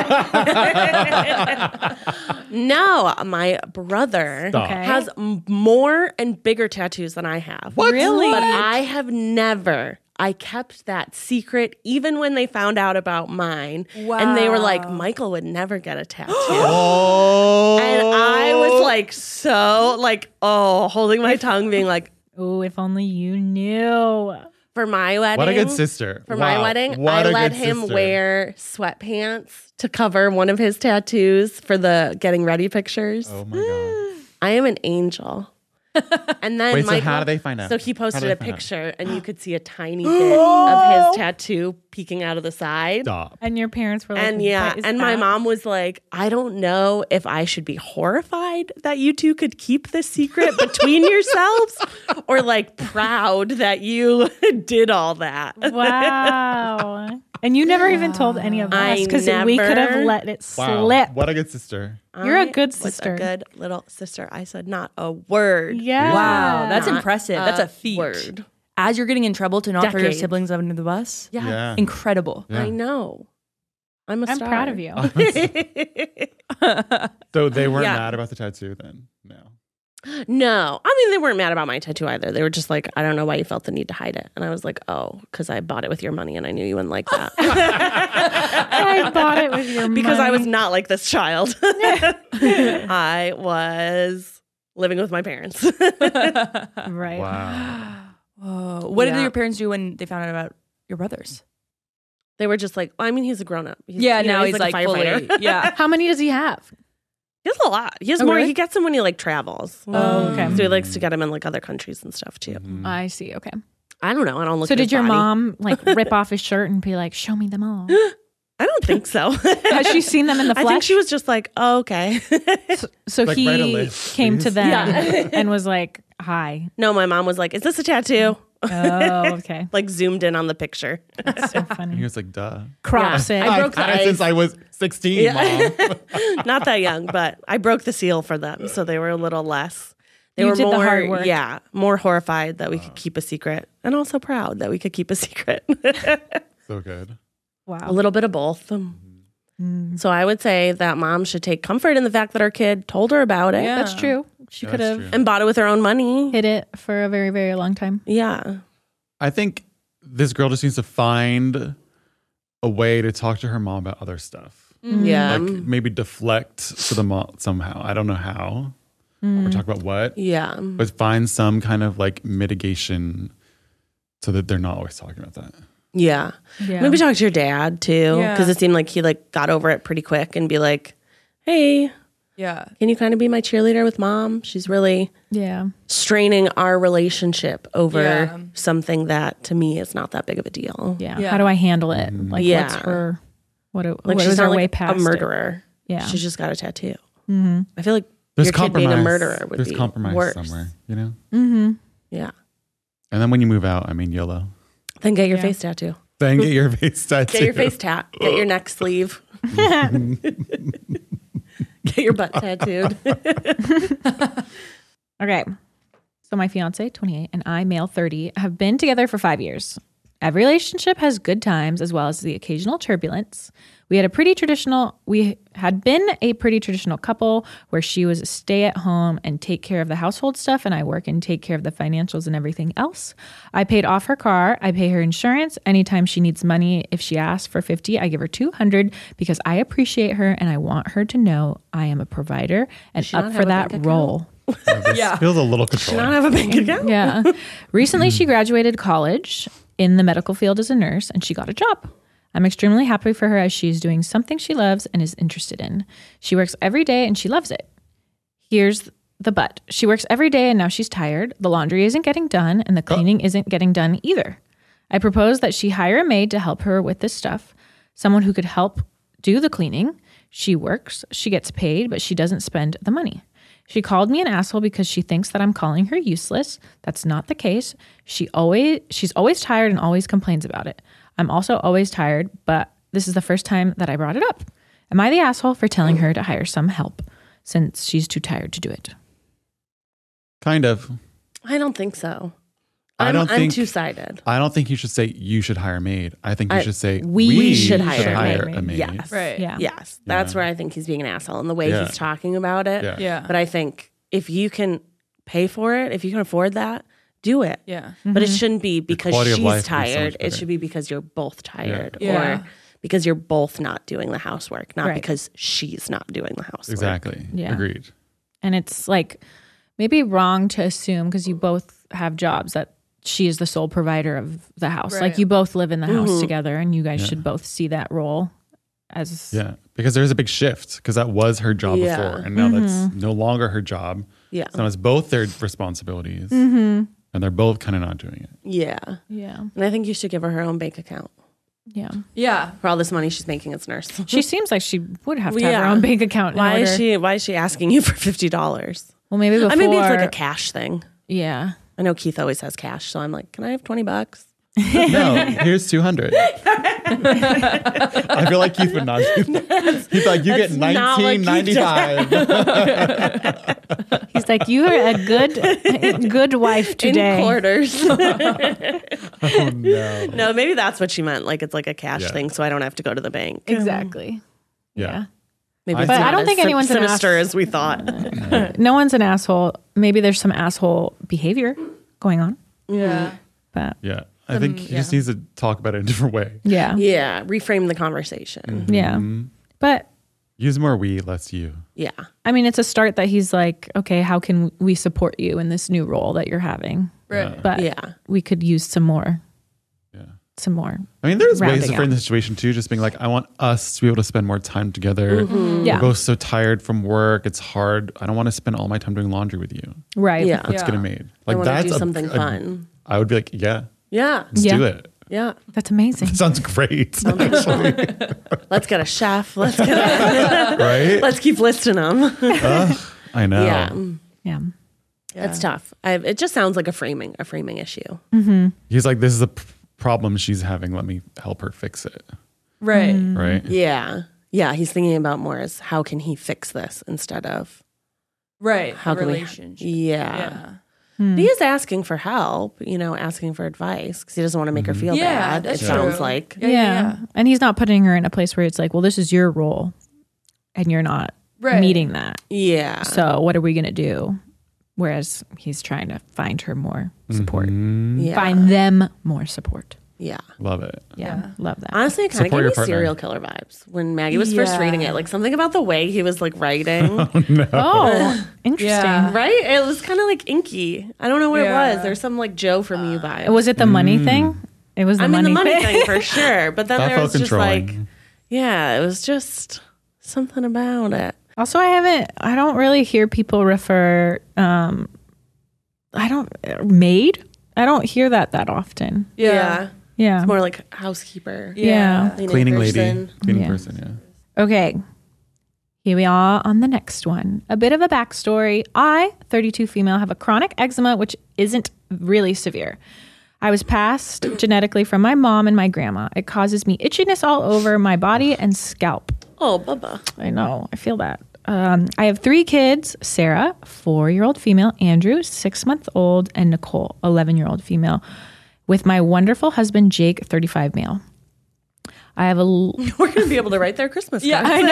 No, my brother Stop. Okay. has m- more and bigger tattoos than I have. What? Really? But I have never. I kept that secret even when they found out about mine. And they were like, Michael would never get a tattoo. Oh. And I was like, so, like, oh, holding my tongue, being like, Oh, if only you knew. for my wedding. What a good sister. For my Wow. wedding, What I a let good him sister. wear sweatpants to cover one of his tattoos for the getting ready pictures. Oh my God. I am an angel. And then Wait, so Michael, how do they find out? So he How do posted they a find out? picture, and you could see a tiny bit of his tattoo peeking out of the side. Stop. And your parents were like, And yeah, "What is and my that?" mom was like, I don't know if I should be horrified that you two could keep this secret between yourselves or like proud that you did all that. Wow. And you never even told any of us I because we could have never- let it Wow. slip. What a good sister. You're a I good was sister. a good little sister. I said not a word. Yeah. Wow, that's Not impressive. That's a feat. Word. as you're getting in trouble to not throw your Decades. siblings under the bus. Yeah. Yeah. Incredible. Yeah. I know. I'm a I'm star. proud of you. So they weren't Yeah. mad about the tattoo then? No. No, I mean, they weren't mad about my tattoo either. They were just like, I don't know why you felt the need to hide it. And I was like, oh, because I bought it with your money and I knew you wouldn't like that. I bought it with your Because I was money. not like this child. I was living with my parents. right. Wow. Whoa. What Yeah. did your parents do when they found out about your brothers? They were just like, well, I mean, he's a grown up. He's, Yeah, you know, now he's, a like, firefighter. fully. Yeah. How many does he have? He has a lot. He has Oh, more. really? He gets them when he like travels. Oh, okay. So he likes to get them in like other countries and stuff too. Mm-hmm. I see. Okay. I don't know. I don't look. So at did his your body. mom like rip off his shirt and be like, "Show me them all"? I don't think so. Has she seen them in the I flesh? think she was just like, oh, okay. So Like, he write a list, came to please. them Yeah. and was like, "Hi." No, my mom was like, is this a tattoo? Oh, okay. Like zoomed in on the picture. That's so And he funny. was like, duh. Cross Yeah. it. I broke I've the had it since ice. I was sixteen, Yeah. Mom. Not that young, but I broke the seal for them, so they were a little less. They You were did the more, hard work. yeah, more horrified that we could keep a secret, and also proud that we could keep a secret. So good. a Wow. little bit of both. Mm. So I would say that mom should take comfort in the fact that our kid told her about it Yeah. That's true. She Yeah, could that's have true. and bought it with her own money. hid it for a very, very long time. Yeah, I think this girl just needs to find a way to talk to her mom about other stuff. yeah, Like maybe deflect to the mom somehow. I don't know how. Or talk about what. yeah. But find some kind of like mitigation so that they're not always talking about that. Yeah. Yeah. Maybe talk to your dad too, Yeah. because it seemed like he like got over it pretty quick and be like, "Hey, Yeah. can you kind of be my cheerleader with mom? She's really Yeah. straining our relationship over Yeah. something that to me is not that big of a deal." Yeah. Yeah. How do I handle it? Like, Yeah. what's her, what, Like what she's is not her like way a past it? murderer. Yeah. She's just got a tattoo. Mm-hmm. I feel like There's your kid compromise. being a murderer would There's be compromise worse. somewhere, you know? Mm-hmm. Yeah. And then when you move out, I mean, YOLO. Then get your Yeah. face tattoo. Then get your face tattoo. Get your face tat. Get your neck sleeve. Get your butt tattooed. Okay. So my fiance, twenty-eight, and I, male thirty, have been together for five years. Every relationship has good times as well as the occasional turbulence. We had a pretty traditional, we had been a pretty traditional couple where she was stay at home and take care of the household stuff, and I work and take care of the financials and everything else. I paid off her car. I pay her insurance. Anytime she needs money, if she asks for fifty, I give her two hundred because I appreciate her and I want her to know I am a provider and she up not for have a that bank account? role. This Yeah. feels a little Do not controlling. have a bank account? Yeah. Recently, she graduated college in the medical field as a nurse and she got a job. I'm extremely happy for her as she's doing something she loves and is interested in. She works every day and she loves it. Here's the but. She works every day and now she's tired. The laundry isn't getting done and the cleaning isn't getting done either. I proposed that she hire a maid to help her with this stuff, someone who could help do the cleaning. She works, she gets paid, but she doesn't spend the money. She called me an asshole because she thinks that I'm calling her useless. That's not the case. She always she's always tired and always complains about it. I'm also always tired, but this is the first time that I brought it up. Am I the asshole for telling her to hire some help since she's too tired to do it? Kind of. I don't think so. I I'm, don't I'm think- two-sided. I don't think you should say you should hire a maid. I think you I- should say we we, should hire a a maid. maid. Yes. Right. Yeah. Yes. That's Yeah. where I think he's being an asshole and the way Yeah. he's talking about it. Yeah. Yeah. But I think if you can pay for it, if you can afford that, do it. Yeah. But it shouldn't be because quality of she's life will be so much tired. It better. should be because you're both tired Yeah. or because you're both not doing the housework, not Right. because she's not doing the housework. Exactly. Yeah. Agreed. And it's like maybe wrong to assume because you both have jobs that she is the sole provider of the house. Right. Like you both live in the house Mhm. together and you guys Yeah. should both see that role as Yeah. Because there's a big shift because that was her job Yeah. before. And now that's no longer her job. Yeah. So now it's both their responsibilities. Mm-hmm. And they're both kind of not doing it. Yeah. Yeah. And I think you should give her her own bank account Yeah. Yeah. for all this money she's making as nurse. She seems like she would have to have her Yeah. own bank account. in Why is order- she why is she asking you for fifty dollars? Well, maybe before. I mean, maybe it's like a cash thing. Yeah. I know Keith always has cash, so I'm like, can I have twenty bucks? No, here's two hundred. I feel like Keith would not do that. He's like, you get That's not what nineteen Keith ninety-five. He's He's like, you are a good, good wife today. In quarters. Oh no. No, maybe that's what she meant. Like it's like a cash Yeah. thing, so I don't have to go to the bank. Exactly. Yeah. Yeah. Maybe I it's But not I don't as think sim- anyone's an sinister ass- as we thought. No one's an asshole. Maybe there's some asshole behavior going on. Yeah. But Yeah. I think he just yeah. needs to talk about it in a different way. yeah. Yeah, reframe the conversation. Yeah. But Use more we, less you. Yeah. I mean, it's a start that he's like, okay, how can we support you in this new role that you're having? Right. But Yeah. we could use some more, Yeah. some more. I mean, there's ways Rounding to frame out. the situation too. Just being like, I want us to be able to spend more time together. Yeah. We're both so tired from work. It's hard. I don't want to spend all my time doing laundry with you. Right. Yeah. Let's get Yeah. it made. I Like want to that's do a- something a- fun. I would be like, yeah, Yeah. let's Yeah. do it. Yeah. That's amazing. Sounds great. Actually. Let's get a chef. Let's get a, Right? let's keep listing them. I know. Yeah. Yeah. It's tough. I, it just sounds like a framing, a framing issue. He's like, this is a p- problem she's having. Let me help her fix it. Right. Right? Yeah. Yeah. He's thinking about more as how can he fix this instead of Right. how A can relationship. we. Yeah. Yeah. He is asking for help, you know, asking for advice because he doesn't want to make her feel Yeah, bad. It that's sounds true. like. Yeah, Yeah. yeah, yeah. And he's not putting her in a place where it's like, well, this is your role and you're not Right. meeting that. Yeah. So what are we going to do? Whereas he's trying to find her more support, Yeah. find them more support. Yeah. Kind of Yeah. Yeah. Love that. Honestly, it kind of Support gave your me partner. serial killer vibes when Maggie was first Yeah. reading it. Like something about the way he was like writing, Oh, interesting. Yeah. right? It was kind of like inky. I don't know what it Yeah. was. There's some like Joe from You vibe. Was it the money thing? It was the I mean, money, the money thing. thing for sure. But then That there felt was just like, controlling. yeah, it was just something about it. Also, I haven't, I don't really hear people refer, um, I don't, maid? I don't hear that that often. Yeah. Yeah. It's more like housekeeper. Yeah. cleaning Cleaning lady. person. Cleaning Yeah. person, yeah. Okay. Here we are on the next one. A bit of a backstory. I, thirty-two female, have a chronic eczema, which isn't really severe. I was passed genetically from my mom and my grandma. It causes me itchiness all over my body and scalp. Oh, Bubba. I know. I feel that. Um, I have three kids, Sarah, four-year-old female, Andrew, six-month-old, and Nicole, eleven-year-old female, with my wonderful husband, Jake, thirty-five male. I have a... l- We're going to be able to write their Christmas cards. I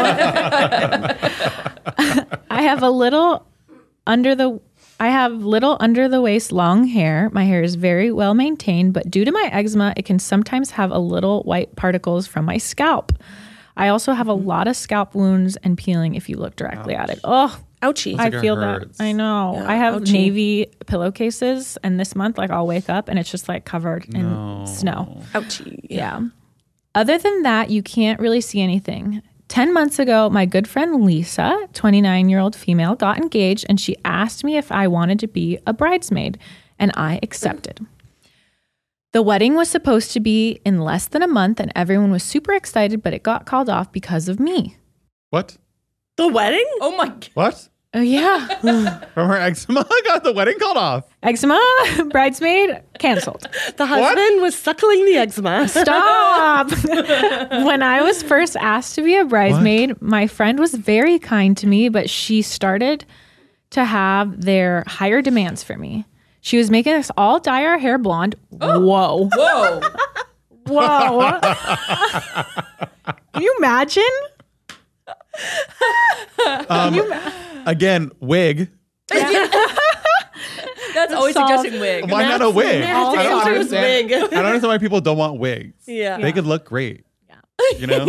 know. I have a little under the... I have little under the waist long hair. My hair is very well maintained, but due to my eczema, it can sometimes have a little white particles from my scalp. I also have a lot of scalp wounds and peeling if you look directly at it. Oh, Ouchie. I like it feel hurts. that. I know. Yeah, I have ouchie. navy pillowcases, and this month, like, I'll wake up and it's just like covered in No. snow. Ouchie. Yeah. Other than that, you can't really see anything. ten months ago, my good friend Lisa, twenty-nine-year-old female, got engaged, and she asked me if I wanted to be a bridesmaid, and I accepted. The wedding was supposed to be in less than a month, and everyone was super excited, but it got called off because of me. What? The wedding? Oh my god. What? Oh, yeah. From her eczema got the wedding called off. Eczema, bridesmaid, canceled. The husband was suckling the eczema. Stop. When I was first asked to be a bridesmaid, my friend was very kind to me, but she started to have their higher demands for me. She was making us all dye our hair blonde. Whoa. Whoa. Whoa. Can you imagine? Again, wig. That's always Solved. suggesting wig. Why not a wig? I All don't, answer was understand, wig. I don't understand why people don't want wigs. Yeah. They could look great. You know?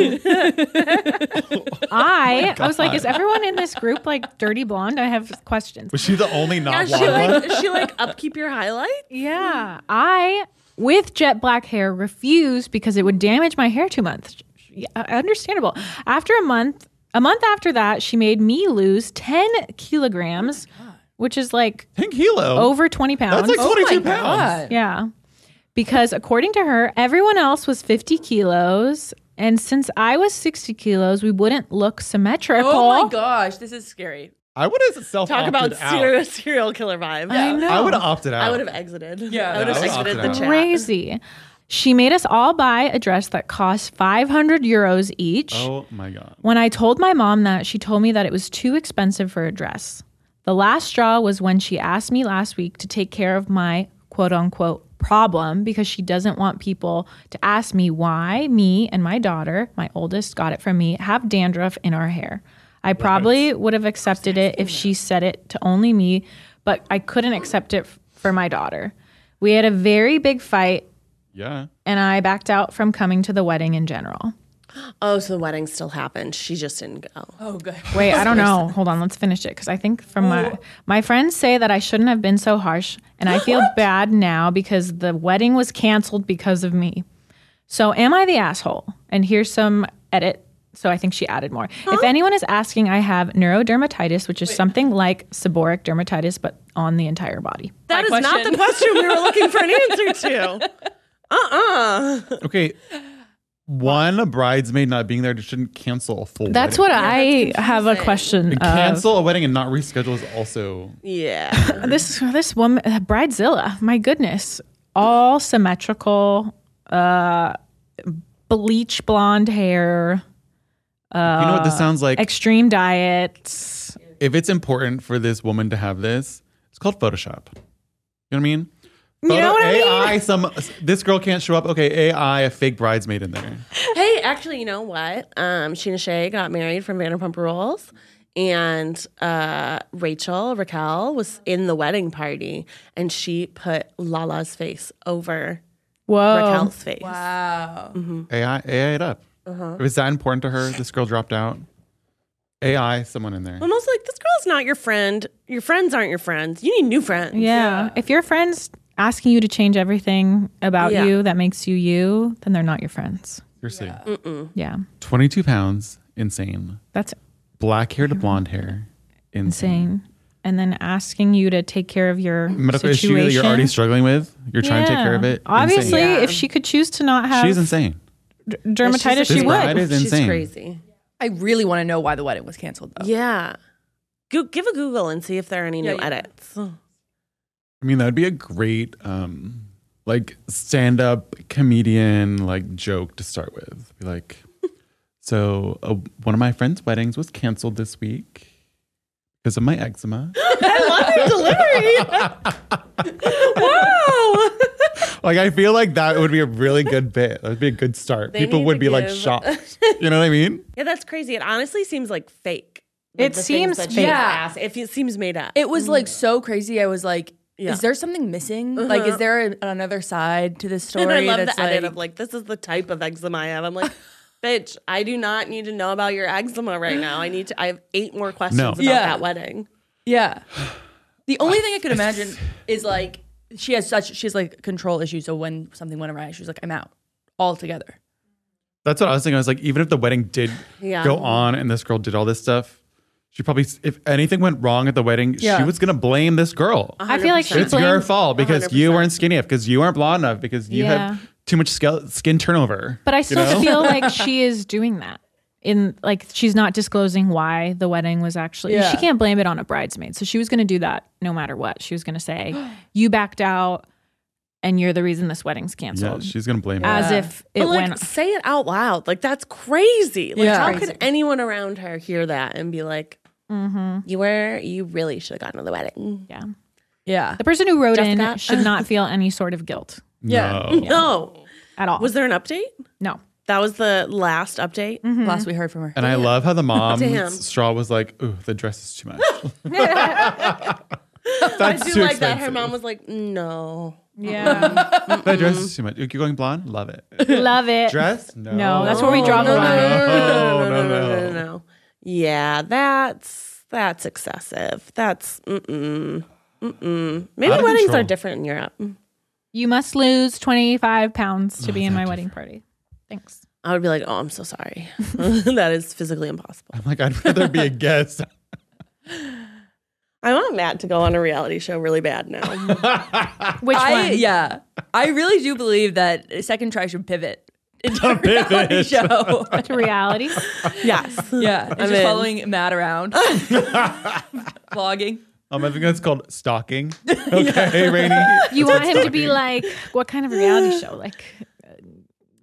I I was like, is everyone in this group like dirty blonde? I have questions. Was she the only not She blonde one? like, she like upkeep your highlight? Yeah. I, with jet black hair, refused because it would damage my hair too much. Yeah, understandable. After a month, a month after that, she made me lose ten kilograms, which is like ten kilo. over twenty pounds. That's like Oh my twenty-two pounds. god. Yeah. Because according to her, everyone else was fifty kilos. And since I was sixty kilos, we wouldn't look symmetrical. Oh my gosh, this is scary. I would have self Talk about out. serial, serial killer vibe. I know. I would have opted out. I would have exited. Yeah. I would have Yeah, I would've exited opted the out. chat. Crazy. She made us all buy a dress that cost five hundred euros each. Oh my god. When I told my mom that, she told me that it was too expensive for a dress. The last straw was when she asked me last week to take care of my quote unquote problem because she doesn't want people to ask me why me and my daughter, my oldest, got it from me, have dandruff in our hair. I probably would have accepted it if she said it to only me, but I couldn't accept it f- for my daughter. We had a very big fight. Yeah. And I backed out from coming to the wedding in general. Oh, so the wedding still happened. She just didn't go. Oh, good. Wait, I don't know. Hold on, let's finish it because I think from my my friends say that I shouldn't have been so harsh, and I feel bad now because the wedding was canceled because of me. So am I the asshole? And here's some edit. So I think she added more. Huh? If anyone is asking, I have neurodermatitis, which is Wait. something like seborrheic dermatitis, but on the entire body. That is question. not the question we were looking for an answer to. Uh-uh. Okay. One, a bridesmaid not being there shouldn't cancel a full That's wedding. what I have a question And of. cancel a wedding and not reschedule is also... Yeah. This this woman, Bridezilla, my goodness. All symmetrical, uh, bleach blonde hair. Uh, you know what this sounds like? Extreme diets. If it's important for this woman to have this, it's called Photoshop. You know what I mean? You know what I mean? A I, some this girl can't show up. Okay, A I, a fake bridesmaid in there. Hey, actually, you know what? Um, Sheena Shea got married from Vanderpump Rules, and uh, Rachel Raquel was in the wedding party, and she put Lala's face over Whoa. Raquel's face. Wow. Mm-hmm. A I, A I it up. Uh-huh. If it's that important to her, this girl dropped out. A I, someone in there. Almost like this girl's not your friend. Your friends aren't your friends. You need new friends. Yeah. If your friends asking you to change everything about Yeah. you that makes you you, then they're not your friends. Seriously. Yeah. Yeah. twenty-two pounds, insane. That's Black hair to blonde hair, insane. insane. And then asking you to take care of your Medical issue situation. that you're already struggling with, you're trying to take care of it. Obviously, insane. Yeah. if she could choose to not have She's insane. d- dermatitis, She's she This would. bride is She's insane. crazy. I really want to know why the wedding was canceled, though. Yeah. Go, give a Google and see if there are any Yeah, new yeah. edits. I mean, that'd be a great, um, like, stand-up comedian like joke to start with. Be like, so uh, one of my friends' weddings was canceled this week because of my eczema. I love your delivery. Wow. Like, I feel like that would be a really good bit. That would be a good start. They People need would to be like give- shocked. You know what I mean? Yeah, that's crazy. It honestly seems like fake. Like It the things seems that she fake. asked. If it seems made up. It was like so crazy. I was like, Yeah. is there something missing? Like, is there a, another side to this story? And I love that's the edit like, of like, this is the type of eczema I have. I'm like, bitch, I do not need to know about your eczema right now. I need to, I have eight more questions No. about Yeah. that wedding. yeah. The only thing I could imagine is like, she has such, she has like control issues. So when something went awry, she was like, I'm out altogether. That's what I was thinking. I was like, even if the wedding did Yeah. go on and this girl did all this stuff, she probably, if anything went wrong at the wedding, Yeah. she was going to blame this girl. I feel like she It's blamed, your fault because one hundred you percent. weren't skinny enough, because you weren't blonde enough, because you Yeah. have too much skel- skin turnover. but I you still know? feel like she is doing that. In like she's not disclosing why the wedding was actually. Yeah. She can't blame it on a bridesmaid, so she was going to do that no matter what. She was going to say, "You backed out, and you're the reason this wedding's Yeah, canceled." she's going to blame As her. if it But like, went. say it out loud. Like, that's crazy. Like, Yeah. how Crazy. could anyone around her hear that and be like, Mm-hmm. you were, you really should have gone to the wedding. Yeah, Yeah. the person who wrote in Jessica? should not feel any sort of guilt Yeah. No. No. at all. Was there an update? no. That was the last update. Last we heard from her. And I love how the mom's Damn. straw was like, ooh, the dress is too much. I That's do too like that. Her expensive. mom was like, no. Yeah, That dress is too much. You're going blonde? Love it. love it. Dress? No. No, that's where we draw the no, line. No, No, no, no, no, no, no, no. Yeah, that's that's excessive. That's mm-mm. Mm-mm. Maybe Out of weddings control. are different in Europe. You must lose twenty-five pounds to be in my wedding party. Thanks. I would be like, oh, I'm so sorry. That is physically impossible. I'm like, I'd rather be a guest. I want Matt to go on a reality show really bad now. Which I, one? yeah. I really do believe that Second Try should pivot into a Pivot. reality show. To reality. Yes. Yeah. It's I'm just in. following Matt around. Vlogging. Um, I think that's called stalking. Okay, Rainey. You want him to be like, what kind of reality show? Like uh,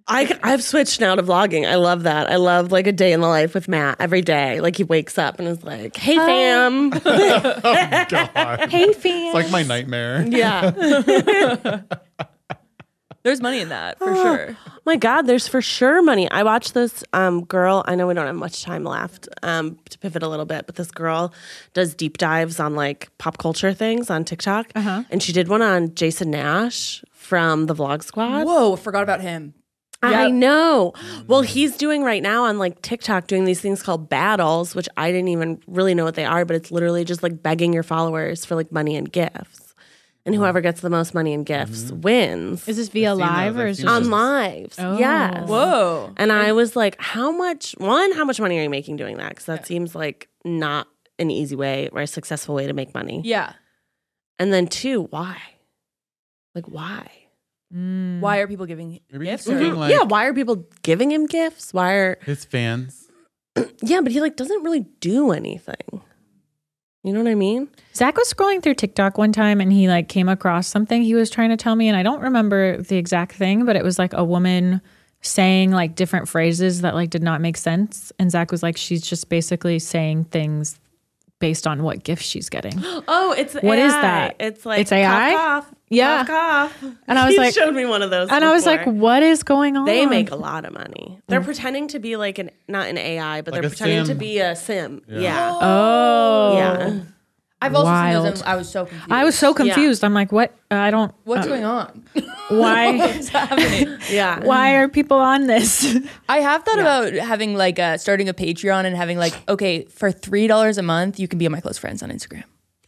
I, I've switched now to vlogging. I love that. I love like a day in the life with Matt every day. Like he wakes up and is like, hey, fam. Oh, God. Hey, fam. It's like my nightmare. Yeah. There's money in that for sure. My God, there's for sure money. I watched this um, girl. I know we don't have much time left um, to pivot a little bit, but this girl does deep dives on like pop culture things on TikTok. Uh-huh. And she did one on Jason Nash from the Vlog Squad. Whoa, forgot about him. I Yep. know. Well, he's doing right now on like TikTok doing these things called battles, which I didn't even really know what they are, but it's literally just like begging your followers for like money and gifts. And whoever gets the most money and gifts wins. Is this via I've seen live those. or I've is seen this On those. lives. Oh. Yes. Whoa. And I was like, how much, one, how much money are you making doing that? Because that seems like not an easy way or a successful way to make money. Yeah. And then two, why? Like, why? Mm. Why are people giving Maybe gifts? he's or- thinking, like, yeah, why are people giving him gifts? Why are, his fans. yeah, but he like doesn't really do anything. You know what I mean? Zach was scrolling through TikTok one time and he like came across something he was trying to tell me, and I don't remember the exact thing, but it was like a woman saying like different phrases that like did not make sense. And Zach was like, she's just basically saying things based on what gifts she's getting. Oh, it's What A I. is that? It's like It's A I? cough, cough, Yeah. cough, cough. And I was He like- showed me one of those. And I was like, before. what is going on? They make a lot of money. They're pretending to be like an not an A I, but Like they're a pretending sim. to be a sim. Yeah. Yeah. Oh. Yeah. I've also Wild. seen those. And I was so confused. I was so confused. I'm like, what? I don't. What's uh, going on? Why? What's happening? Yeah. Why are people on this? I have thought about having like uh, starting a Patreon and having like, okay, for three dollars a month, you can be my close friends on Instagram.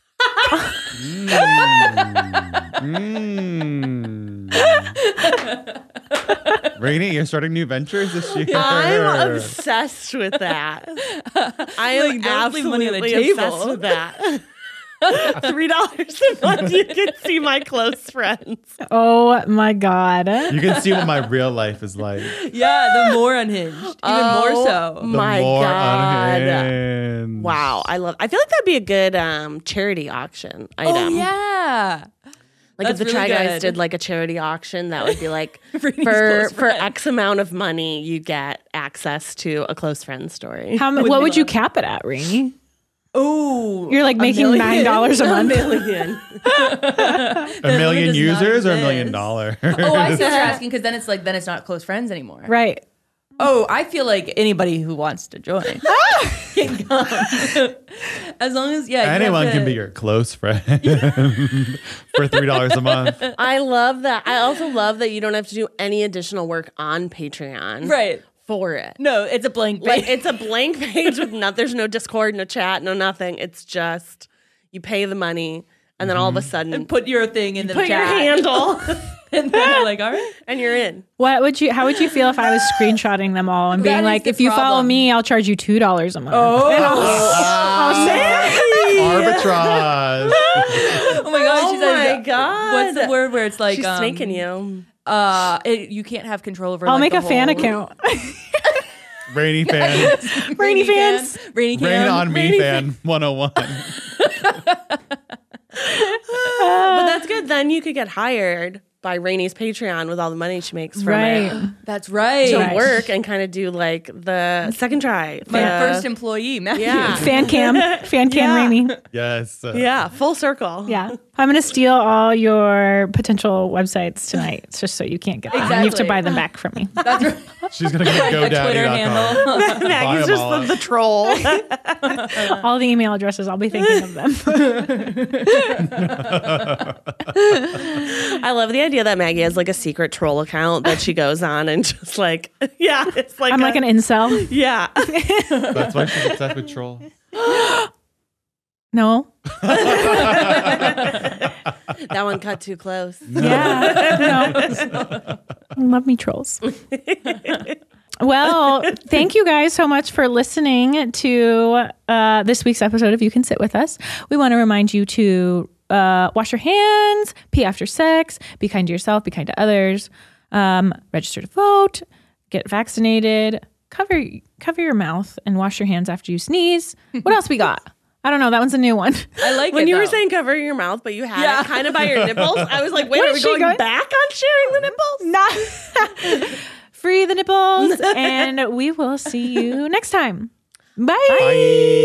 Mm. Rainey, you're starting new ventures this year. I'm obsessed with that. I am Like, don't leave money on the absolutely obsessed table. with that. Three dollars a month, you can see my close friends. Oh my God. You can see what my real life is like. Yeah, the more unhinged, even more so. The My more God. unhinged. Wow, I love. I feel like that'd be a good um, charity auction item. Oh yeah, Like That's if the really Try Guys good. did like a charity auction, that would be like Rainey's for close for friend. X amount of money, you get access to a close friend story. How, mu- what would you cap it at, Rainey? Oh, You're like making million? nine dollars a month. million. A million does not users or a million exist. dollars? Oh, I see what you're asking, because then it's like then it's not close friends anymore. Right. Oh, I feel like anybody who wants to join can come. As long as yeah, you have Anyone to- can be your close friend for three dollars a month. I love that. I also love that you don't have to do any additional work on Patreon right. for it. No, it's a blank page. Like it's a blank page with no, there's no Discord, no chat, no nothing. It's just you pay the money, and then all of a sudden Put your thing in the put your chat. handle, and then they're like, all right. and you're in. What would you? How would you feel if I was screenshotting them all and being That is like, the if you follow problem. me, I'll charge you two dollars a month. Oh, Arbitrage. oh my gosh! Oh she said, my God. What's the word where it's like She's um, snaking you. Uh, it, you can't have control over. I'll like, make the a fan whole- account. Rainy fan. Rainy fans. Fan, Rainy Rain can. on me fan one oh one. But that's good. Then you could get hired by Rainey's Patreon with all the money she makes from Right. it That's right. to Right. work and kind of do like the second try. My the- first employee, Matthew. Yeah. Fan cam. Fan cam Yeah. Rainy. Yes. Uh, Yeah, full circle. Yeah. I'm going to steal all your potential websites tonight. It's just so you can't get them. You have to Exactly. buy them back from me. That's right. She's going to go to A Twitter GoDaddy dot com. handle. Maggie's them just all the, up. the troll. All the email addresses, I'll be thinking of them. I love the idea that Maggie has like a secret troll account that she goes on and just like, yeah, it's like I'm a- like an incel. yeah. That's why she's obsessed with troll. No. That one cut too close. Yeah. No. Love me trolls. Well, thank you guys so much for listening to uh, this week's episode of You Can Sit With Us. We want to remind you to uh, wash your hands, pee after sex, be kind to yourself, be kind to others, um, register to vote, get vaccinated, cover cover your mouth, and wash your hands after you sneeze. What else we got? I don't know. That one's a new one. I like When it, you were though. saying cover your mouth, but you had Yeah. it kind of by your nipples, I was like, wait, What are is we she going going- back on sharing the nipples? Not Free the nipples. And we will see you next time. Bye. Bye.